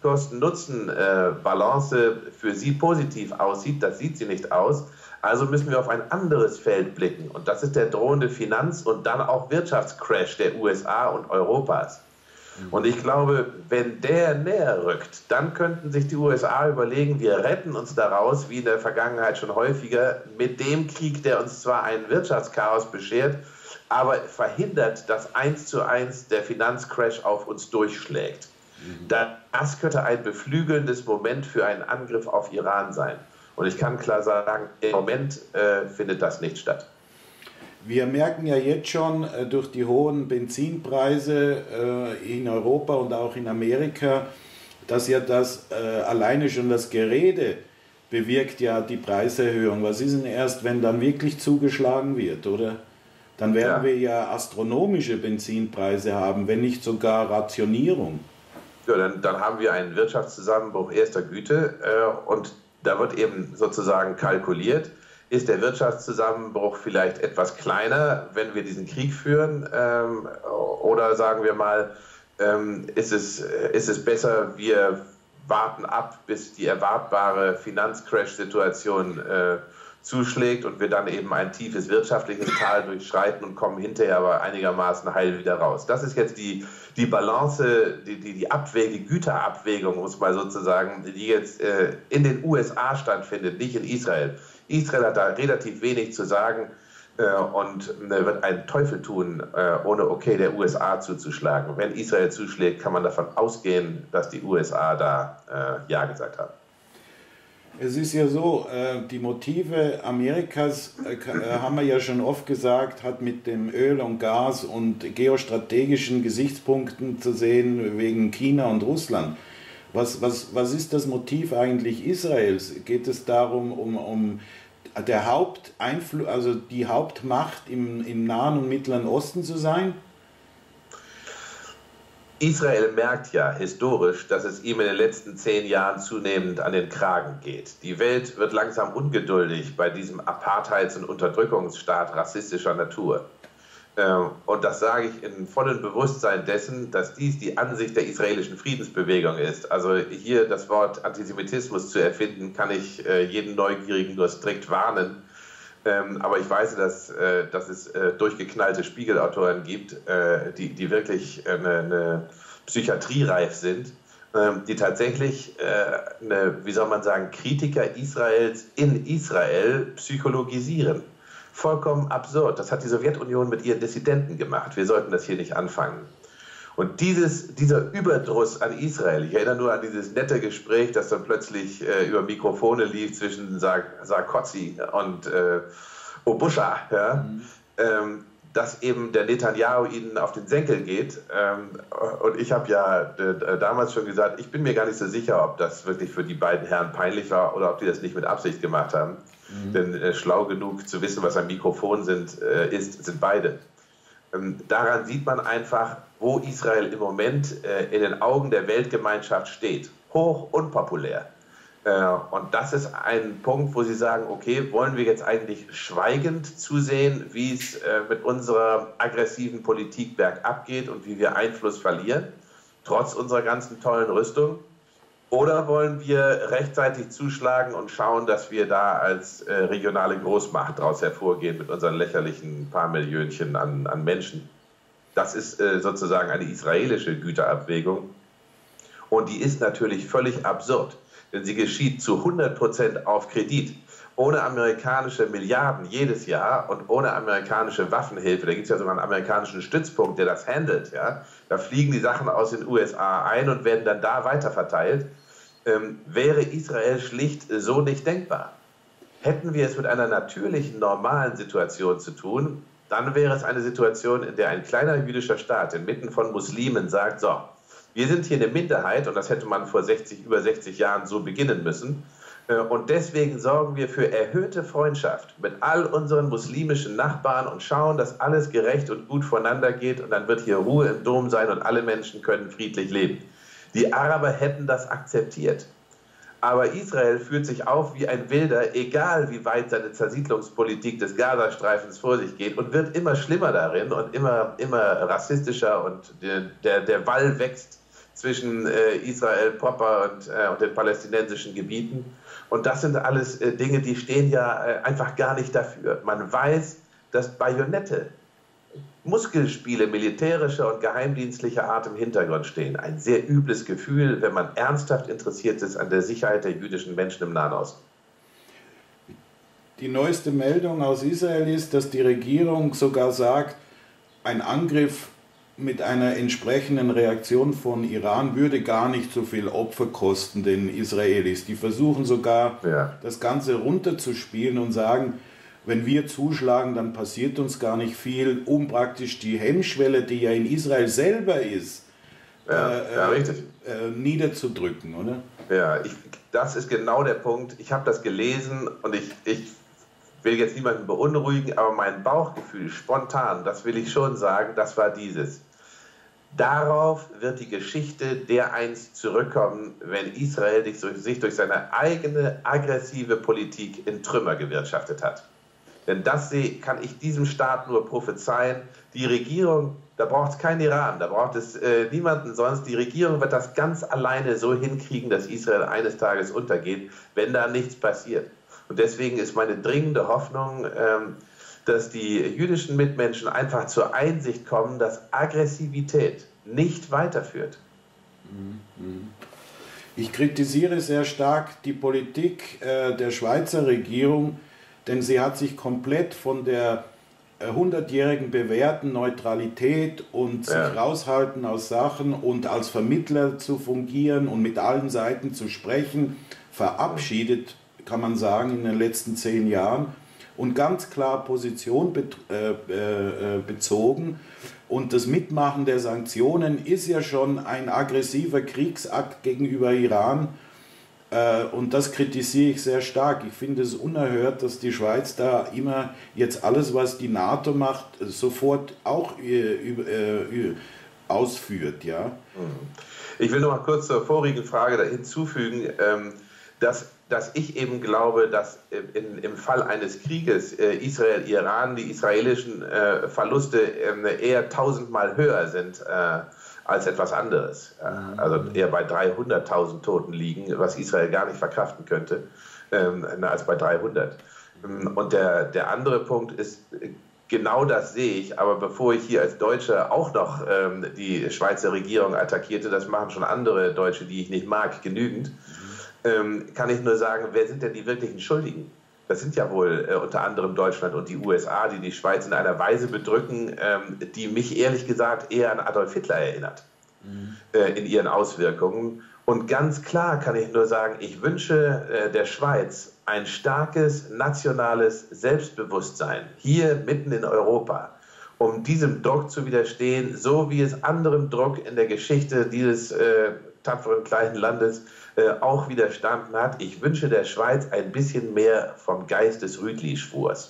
Kosten-Nutzen-Balance für sie positiv aussieht. Das sieht sie nicht aus. Also müssen wir auf ein anderes Feld blicken. Und das ist der drohende Finanz- und dann auch Wirtschaftscrash der USA und Europas. Und ich glaube, wenn der näher rückt, dann könnten sich die USA überlegen, wir retten uns daraus, wie in der Vergangenheit schon häufiger, mit dem Krieg, der uns zwar ein Wirtschaftschaos beschert, aber verhindert, dass 1:1 der Finanzcrash auf uns durchschlägt. Das könnte ein beflügelndes Moment für einen Angriff auf Iran sein. Und ich kann klar sagen, im Moment findet das nicht statt. Wir merken ja jetzt schon durch die hohen Benzinpreise in Europa und auch in Amerika, dass ja das alleine schon das Gerede bewirkt ja die Preiserhöhung. Was ist denn erst, wenn dann wirklich zugeschlagen wird, oder? Dann werden wir ja astronomische Benzinpreise haben, wenn nicht sogar Rationierung. Ja, dann haben wir einen Wirtschaftszusammenbruch erster Güte und da wird eben sozusagen kalkuliert, ist der Wirtschaftszusammenbruch vielleicht etwas kleiner, wenn wir diesen Krieg führen? Oder sagen wir mal, ist es besser, wir warten ab, bis die erwartbare Finanzcrash-Situation zuschlägt und wir dann eben ein tiefes wirtschaftliches Tal durchschreiten und kommen hinterher aber einigermaßen heil wieder raus. Das ist jetzt die Balance, die Güterabwägung, muss man sozusagen, die jetzt in den USA stattfindet, nicht in Israel. Israel hat da relativ wenig zu sagen und wird einen Teufel tun, ohne Okay der USA zuzuschlagen. Wenn Israel zuschlägt, kann man davon ausgehen, dass die USA da Ja gesagt haben. Es ist ja so, die Motive Amerikas, haben wir ja schon oft gesagt, hat mit dem Öl und Gas und geostrategischen Gesichtspunkten zu sehen wegen China und Russland. Was ist das Motiv eigentlich Israels? Geht es darum, um der also die Hauptmacht im Nahen und Mittleren Osten zu sein? Israel merkt ja historisch, dass es ihm in den letzten 10 Jahren zunehmend an den Kragen geht. Die Welt wird langsam ungeduldig bei diesem Apartheids- und Unterdrückungsstaat rassistischer Natur. Und das sage ich in vollem Bewusstsein dessen, dass dies die Ansicht der israelischen Friedensbewegung ist. Also hier das Wort Antisemitismus zu erfinden, kann ich jeden Neugierigen nur strikt warnen. Aber ich weiß, dass es durchgeknallte Spiegelautoren gibt, die wirklich eine psychiatriereif sind, die tatsächlich wie soll man sagen, Kritiker Israels in Israel psychologisieren. Vollkommen absurd. Das hat die Sowjetunion mit ihren Dissidenten gemacht. Wir sollten das hier nicht anfangen. Und dieser Überdruss an Israel, ich erinnere nur an dieses nette Gespräch, das dann plötzlich über Mikrofone lief zwischen Sarkozy und Obuscha, ja, dass eben der Netanyahu ihnen auf den Senkel geht. Und ich habe ja damals schon gesagt, ich bin mir gar nicht so sicher, ob das wirklich für die beiden Herren peinlich war oder ob die das nicht mit Absicht gemacht haben. Denn schlau genug zu wissen, was ein Mikrofon sind beide. Daran sieht man einfach, wo Israel im Moment in den Augen der Weltgemeinschaft steht. Hoch unpopulär. Und das ist ein Punkt, wo sie sagen, okay, wollen wir jetzt eigentlich schweigend zusehen, wie es mit unserer aggressiven Politik bergab geht und wie wir Einfluss verlieren, trotz unserer ganzen tollen Rüstung? Oder wollen wir rechtzeitig zuschlagen und schauen, dass wir da als regionale Großmacht daraus hervorgehen mit unseren lächerlichen paar Millionchen an Menschen? Das ist sozusagen eine israelische Güterabwägung. Und die ist natürlich völlig absurd, denn sie geschieht zu 100% auf Kredit. ohne amerikanische Milliarden jedes Jahr und ohne amerikanische Waffenhilfe, da gibt es ja sogar einen amerikanischen Stützpunkt, der das handelt, ja, da fliegen die Sachen aus den USA ein und werden dann da weiterverteilt, wäre Israel schlicht so nicht denkbar. Hätten wir es mit einer natürlichen, normalen Situation zu tun, dann wäre es eine Situation, in der ein kleiner jüdischer Staat inmitten von Muslimen sagt, so, wir sind hier eine Minderheit und das hätte man vor über 60 Jahren so beginnen müssen. Und deswegen sorgen wir für erhöhte Freundschaft mit all unseren muslimischen Nachbarn und schauen, dass alles gerecht und gut voneinander geht und dann wird hier Ruhe im Dom sein und alle Menschen können friedlich leben. Die Araber hätten das akzeptiert. Aber Israel führt sich auf wie ein Wilder, egal wie weit seine Zersiedlungspolitik des Gazastreifens vor sich geht und wird immer schlimmer darin und immer rassistischer und der Wall wächst zwischen Israel proper und den palästinensischen Gebieten. Und das sind alles Dinge, die stehen ja einfach gar nicht dafür. Man weiß, dass Bajonette, Muskelspiele militärischer und geheimdienstlicher Art im Hintergrund stehen. Ein sehr übles Gefühl, wenn man ernsthaft interessiert ist an der Sicherheit der jüdischen Menschen im Nahen Osten. Die neueste Meldung aus Israel ist, dass die Regierung sogar sagt, ein Angriff mit einer entsprechenden Reaktion von Iran würde gar nicht so viel Opfer kosten den Israelis. Die versuchen sogar, das Ganze runterzuspielen und sagen, wenn wir zuschlagen, dann passiert uns gar nicht viel, um praktisch die Hemmschwelle, die ja in Israel selber ist, niederzudrücken, oder? Ja, das ist genau der Punkt. Ich habe das gelesen und ich will jetzt niemanden beunruhigen, aber mein Bauchgefühl spontan, das will ich schon sagen, das war dieses. Darauf wird die Geschichte dereinst zurückkommen, wenn Israel sich durch seine eigene aggressive Politik in Trümmer gewirtschaftet hat. Denn das kann ich diesem Staat nur prophezeien. Die Regierung, da braucht es keinen Iran, da braucht es niemanden sonst. Die Regierung wird das ganz alleine so hinkriegen, dass Israel eines Tages untergeht, wenn da nichts passiert. Und deswegen ist meine dringende Hoffnung, dass die jüdischen Mitmenschen einfach zur Einsicht kommen, dass Aggressivität nicht weiterführt. Ich kritisiere sehr stark die Politik der Schweizer Regierung, denn sie hat sich komplett von der 100-jährigen bewährten Neutralität und sich raushalten aus Sachen und als Vermittler zu fungieren und mit allen Seiten zu sprechen, verabschiedet, kann man sagen, in den letzten 10 Jahren und ganz klar Position bezogen. Und das Mitmachen der Sanktionen ist ja schon ein aggressiver Kriegsakt gegenüber Iran. Und das kritisiere ich sehr stark. Ich finde es unerhört, dass die Schweiz da immer jetzt alles, was die NATO macht, sofort auch ausführt. Ja? Ich will noch mal kurz zur vorigen Frage hinzufügen, dass ich eben glaube, dass im Fall eines Krieges Israel-Iran die israelischen Verluste eher 1000-mal höher sind als etwas anderes. Also eher bei 300.000 Toten liegen, was Israel gar nicht verkraften könnte, als bei 300. Und der andere Punkt ist, genau das sehe ich, aber bevor ich hier als Deutscher auch noch die Schweizer Regierung attackierte, das machen schon andere Deutsche, die ich nicht mag, genügend, kann ich nur sagen, wer sind denn die wirklichen Schuldigen? Das sind ja wohl unter anderem Deutschland und die USA, die die Schweiz in einer Weise bedrücken, die mich ehrlich gesagt eher an Adolf Hitler erinnert, in ihren Auswirkungen. Und ganz klar kann ich nur sagen, ich wünsche der Schweiz ein starkes nationales Selbstbewusstsein, hier mitten in Europa, um diesem Druck zu widerstehen, so wie es anderem Druck in der Geschichte dieses tapferen kleinen Landes auch widerstanden hat. Ich wünsche der Schweiz ein bisschen mehr vom Geist des Rütli-Schwurs.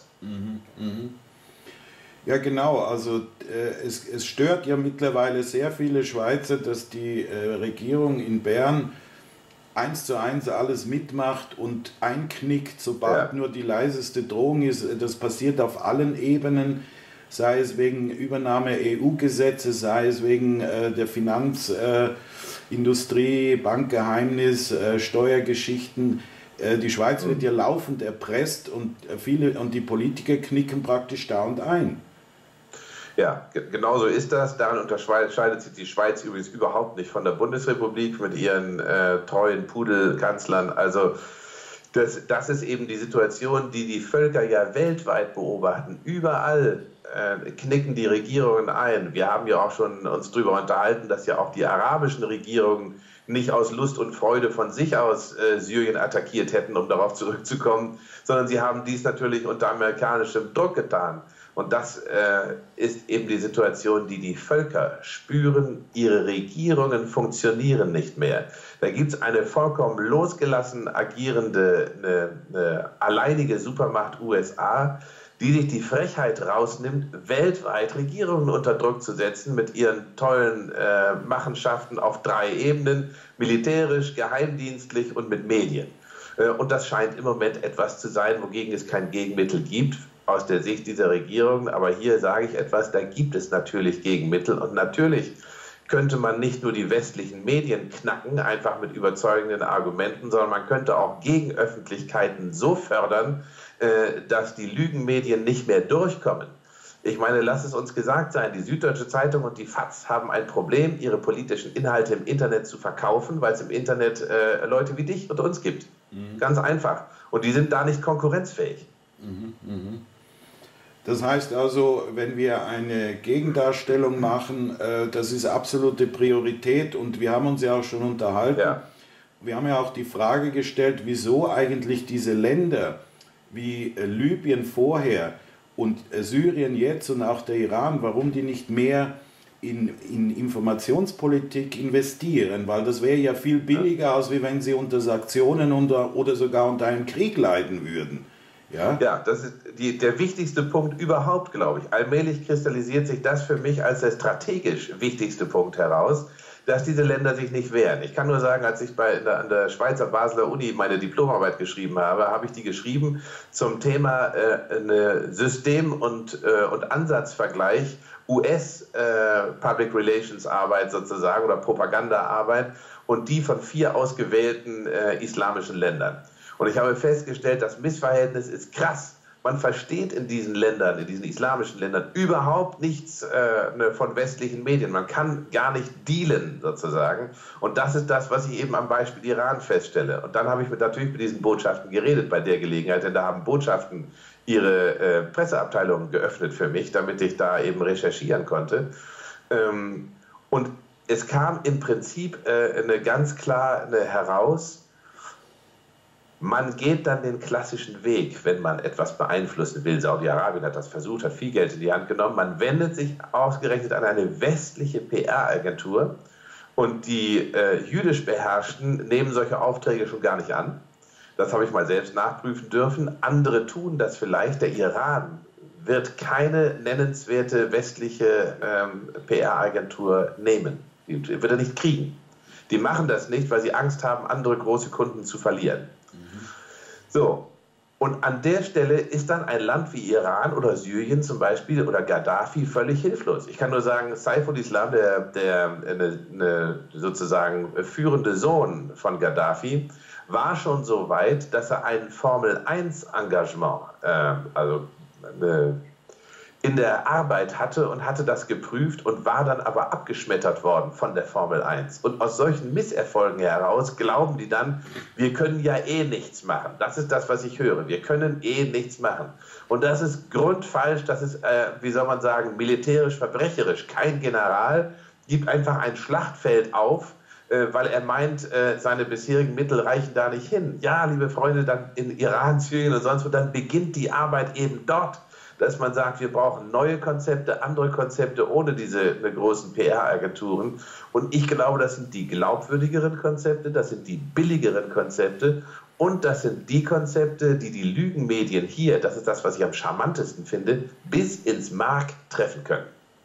Ja, genau. Also es stört ja mittlerweile sehr viele Schweizer, dass die Regierung in Bern 1:1 alles mitmacht und einknickt, sobald nur die leiseste Drohung ist. Das passiert auf allen Ebenen, sei es wegen Übernahme EU-Gesetze, sei es wegen der Finanzindustrie, Bankgeheimnis, Steuergeschichten. Die Schweiz wird ja laufend erpresst und die Politiker knicken praktisch dauernd ein. Ja, genau so ist das. Daran unterscheidet sich die Schweiz übrigens überhaupt nicht von der Bundesrepublik mit ihren treuen Pudelkanzlern. Also Das ist eben die Situation, die die Völker ja weltweit beobachten. Überall knicken die Regierungen ein. Wir haben ja auch schon uns darüber unterhalten, dass ja auch die arabischen Regierungen nicht aus Lust und Freude von sich aus Syrien attackiert hätten, um darauf zurückzukommen, sondern sie haben dies natürlich unter amerikanischem Druck getan. Und das ist eben die Situation, die die Völker spüren. Ihre Regierungen funktionieren nicht mehr. Da gibt es eine vollkommen losgelassen agierende, eine alleinige Supermacht USA, die sich die Frechheit rausnimmt, weltweit Regierungen unter Druck zu setzen mit ihren tollen Machenschaften auf 3 Ebenen, militärisch, geheimdienstlich und mit Medien. Und das scheint im Moment etwas zu sein, wogegen es kein Gegenmittel gibt aus der Sicht dieser Regierung. Aber hier sage ich etwas, da gibt es natürlich Gegenmittel. Und natürlich könnte man nicht nur die westlichen Medien knacken, einfach mit überzeugenden Argumenten, sondern man könnte auch Gegenöffentlichkeiten so fördern, dass die Lügenmedien nicht mehr durchkommen. Ich meine, lass es uns gesagt sein, die Süddeutsche Zeitung und die FAZ haben ein Problem, ihre politischen Inhalte im Internet zu verkaufen, weil es im Internet Leute wie dich und uns gibt. Ganz einfach. Und die sind da nicht konkurrenzfähig. Das heißt also, wenn wir eine Gegendarstellung machen, das ist absolute Priorität und wir haben uns ja auch schon unterhalten. Ja. Wir haben ja auch die Frage gestellt, wieso eigentlich diese Länder wie Libyen vorher und Syrien jetzt und auch der Iran, warum die nicht mehr in Informationspolitik investieren, weil das wäre ja viel billiger, als wenn sie unter Sanktionen oder sogar unter einem Krieg leiden würden. Ja, das ist der wichtigste Punkt überhaupt, glaube ich. Allmählich kristallisiert sich das für mich als der strategisch wichtigste Punkt heraus, dass diese Länder sich nicht wehren. Ich kann nur sagen, als ich an der Schweizer Basler Uni meine Diplomarbeit geschrieben habe, habe ich die geschrieben zum Thema System- und Ansatzvergleich US Public Relations Arbeit sozusagen oder Propagandaarbeit und die von 4 ausgewählten islamischen Ländern. Und ich habe festgestellt, das Missverhältnis ist krass. Man versteht in diesen Ländern, in diesen islamischen Ländern, überhaupt nichts von westlichen Medien. Man kann gar nicht dealen, sozusagen. Und das ist das, was ich eben am Beispiel Iran feststelle. Und dann habe ich natürlich mit diesen Botschaften geredet bei der Gelegenheit, denn da haben Botschaften ihre Presseabteilungen geöffnet für mich, damit ich da eben recherchieren konnte. Und es kam im Prinzip ganz klar heraus, man geht dann den klassischen Weg, wenn man etwas beeinflussen will. Saudi-Arabien hat das versucht, hat viel Geld in die Hand genommen. Man wendet sich ausgerechnet an eine westliche PR-Agentur und die jüdisch Beherrschten nehmen solche Aufträge schon gar nicht an. Das habe ich mal selbst nachprüfen dürfen. Andere tun das vielleicht. Der Iran wird keine nennenswerte westliche PR-Agentur nehmen. Die wird er nicht kriegen. Die machen das nicht, weil sie Angst haben, andere große Kunden zu verlieren. So, und an der Stelle ist dann ein Land wie Iran oder Syrien zum Beispiel oder Gaddafi völlig hilflos. Ich kann nur sagen, Saif al-Islam, der sozusagen führende Sohn von Gaddafi, war schon so weit, dass er ein Formel-1-Engagement, in der Arbeit hatte und hatte das geprüft und war dann aber abgeschmettert worden von der Formel 1. Und aus solchen Misserfolgen heraus glauben die dann, wir können ja eh nichts machen. Das ist das, was ich höre. Wir können eh nichts machen. Und das ist grundfalsch, das ist, wie soll man sagen, militärisch verbrecherisch. Kein General gibt einfach ein Schlachtfeld auf, weil er meint, seine bisherigen Mittel reichen da nicht hin. Ja, liebe Freunde, dann in Iran, Syrien und sonst wo, dann beginnt die Arbeit eben dort, dass man sagt, wir brauchen neue Konzepte, andere Konzepte ohne diese großen PR-Agenturen. Und ich glaube, das sind die glaubwürdigeren Konzepte, das sind die billigeren Konzepte und das sind die Konzepte, die die Lügenmedien hier, das ist das, was ich am charmantesten finde, bis ins Mark treffen können.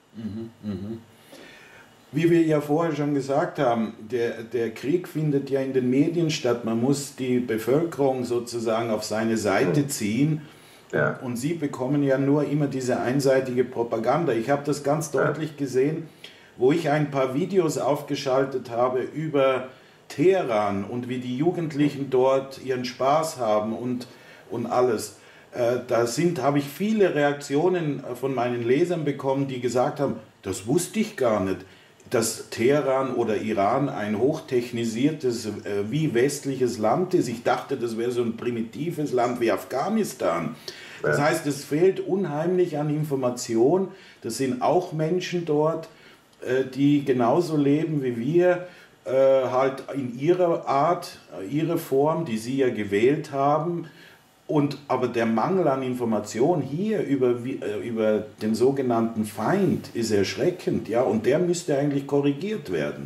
Wie wir ja vorher schon gesagt haben, der Krieg findet ja in den Medien statt. Man muss die Bevölkerung sozusagen auf seine Seite ziehen. Ja. Und sie bekommen ja nur immer diese einseitige Propaganda. Ich habe das ganz deutlich gesehen, wo ich ein paar Videos aufgeschaltet habe über Teheran und wie die Jugendlichen dort ihren Spaß haben und alles. Habe ich viele Reaktionen von meinen Lesern bekommen, die gesagt haben, das wusste ich gar nicht. dass Teheran oder Iran ein hochtechnisiertes, wie westliches Land ist. Ich dachte, das wäre so ein primitives Land wie Afghanistan. Das heißt, es fehlt unheimlich an Information. Das sind auch Menschen dort, die genauso leben wie wir, halt in ihrer Art, ihre Form, die sie ja gewählt haben. Aber der Mangel an Information hier über den sogenannten Feind ist erschreckend, ja, und der müsste eigentlich korrigiert werden.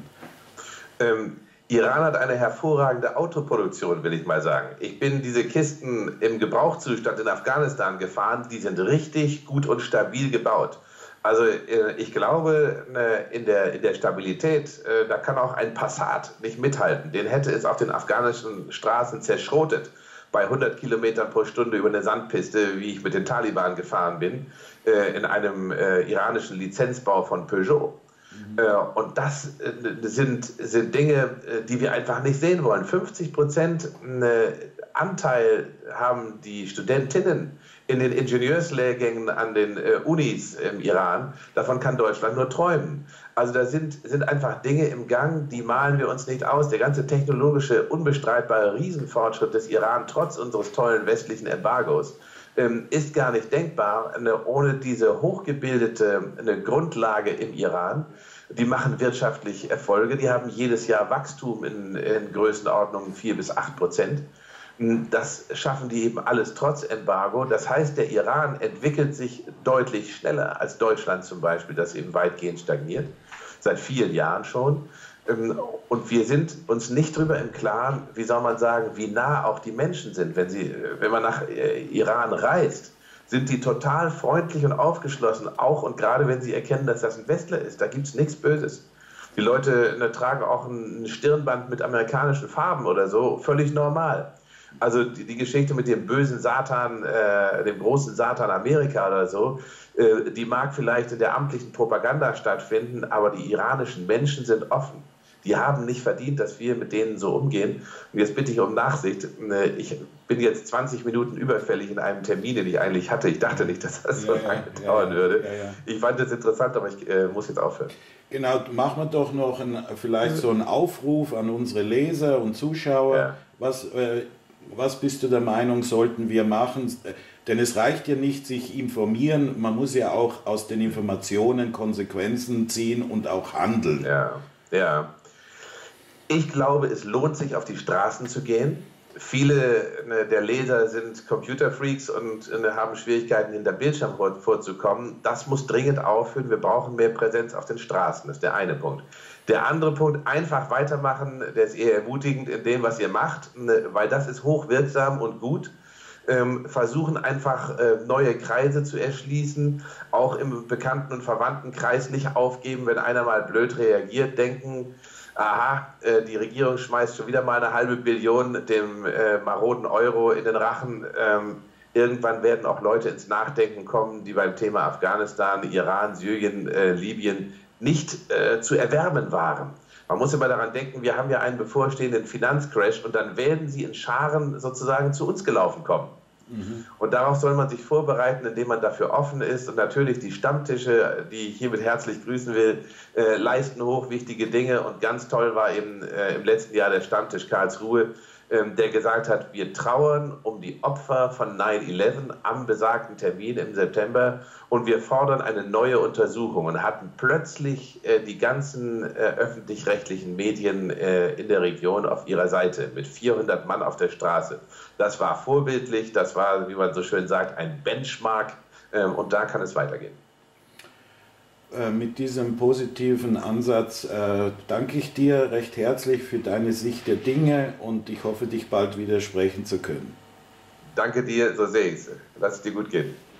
Iran hat eine hervorragende Autoproduktion, will ich mal sagen. Ich bin diese Kisten im Gebrauchszustand in Afghanistan gefahren, die sind richtig gut und stabil gebaut. Also ich glaube, in der Stabilität, da kann auch ein Passat nicht mithalten. Den hätte es auf den afghanischen Straßen zerschrotet. Bei 100 Kilometern pro Stunde über eine Sandpiste, wie ich mit den Taliban gefahren bin, in einem iranischen Lizenzbau von Peugeot. Und das sind Dinge, die wir einfach nicht sehen wollen. 50% Anteil haben die Studentinnen in den Ingenieurslehrgängen an den Unis im Iran. Davon kann Deutschland nur träumen. Also da sind einfach Dinge im Gang, die malen wir uns nicht aus. Der ganze technologische, unbestreitbare Riesenfortschritt des Iran, trotz unseres tollen westlichen Embargos, ist gar nicht denkbar ohne diese hochgebildete Grundlage im Iran. Die machen wirtschaftlich Erfolge, die haben jedes Jahr Wachstum in Größenordnung 4-8%. Das schaffen die eben alles trotz Embargo. Das heißt, der Iran entwickelt sich deutlich schneller als Deutschland zum Beispiel, das eben weitgehend stagniert, seit vielen Jahren schon. Und wir sind uns nicht darüber im Klaren, wie soll man sagen, wie nah auch die Menschen sind. Wenn man nach Iran reist, sind die total freundlich und aufgeschlossen, auch und gerade wenn sie erkennen, dass das ein Westler ist. Da gibt es nichts Böses. Die Leute tragen auch ein Stirnband mit amerikanischen Farben oder so, völlig normal. Also die Geschichte mit dem bösen Satan, dem großen Satan Amerika oder so, die mag vielleicht in der amtlichen Propaganda stattfinden, aber die iranischen Menschen sind offen. Die haben nicht verdient, dass wir mit denen so umgehen. Und jetzt bitte ich um Nachsicht. Ich bin jetzt 20 Minuten überfällig in einem Termin, den ich eigentlich hatte. Ich dachte nicht, dass das so lange dauern würde. Ich fand das interessant, aber ich muss jetzt aufhören. Genau, machen wir doch noch vielleicht so einen Aufruf an unsere Leser und Zuschauer. Was bist du der Meinung, sollten wir machen? Denn es reicht ja nicht, sich informieren. Man muss ja auch aus den Informationen Konsequenzen ziehen und auch handeln. Ja. Ich glaube, es lohnt sich, auf die Straßen zu gehen. Viele der Leser sind Computerfreaks und haben Schwierigkeiten, hinter Bildschirm vorzukommen. Das muss dringend aufhören. Wir brauchen mehr Präsenz auf den Straßen. Das ist der eine Punkt. Der andere Punkt, einfach weitermachen, der ist eher ermutigend in dem, was ihr macht, weil das ist hochwirksam und gut. Versuchen einfach neue Kreise zu erschließen, auch im Bekannten- und Verwandtenkreis nicht aufgeben, wenn einer mal blöd reagiert, denken, aha, die Regierung schmeißt schon wieder mal eine halbe Billion dem maroden Euro in den Rachen. Irgendwann werden auch Leute ins Nachdenken kommen, die beim Thema Afghanistan, Iran, Syrien, Libyen nicht zu erwärmen waren. Man muss immer daran denken, wir haben ja einen bevorstehenden Finanzcrash und dann werden sie in Scharen sozusagen zu uns gelaufen kommen. Und darauf soll man sich vorbereiten, indem man dafür offen ist. Und natürlich die Stammtische, die ich hiermit herzlich grüßen will, leisten hochwichtige Dinge. Und ganz toll war eben im letzten Jahr der Stammtisch Karlsruhe, der gesagt hat, wir trauern um die Opfer von 9/11 am besagten Termin im September und wir fordern eine neue Untersuchung und hatten plötzlich die ganzen öffentlich-rechtlichen Medien in der Region auf ihrer Seite mit 400 Mann auf der Straße. Das war vorbildlich, das war, wie man so schön sagt, ein Benchmark und da kann es weitergehen. Mit diesem positiven Ansatz danke ich dir recht herzlich für deine Sicht der Dinge und ich hoffe, dich bald wieder sprechen zu können. Danke dir, so sehe ich es. Lass es dir gut gehen.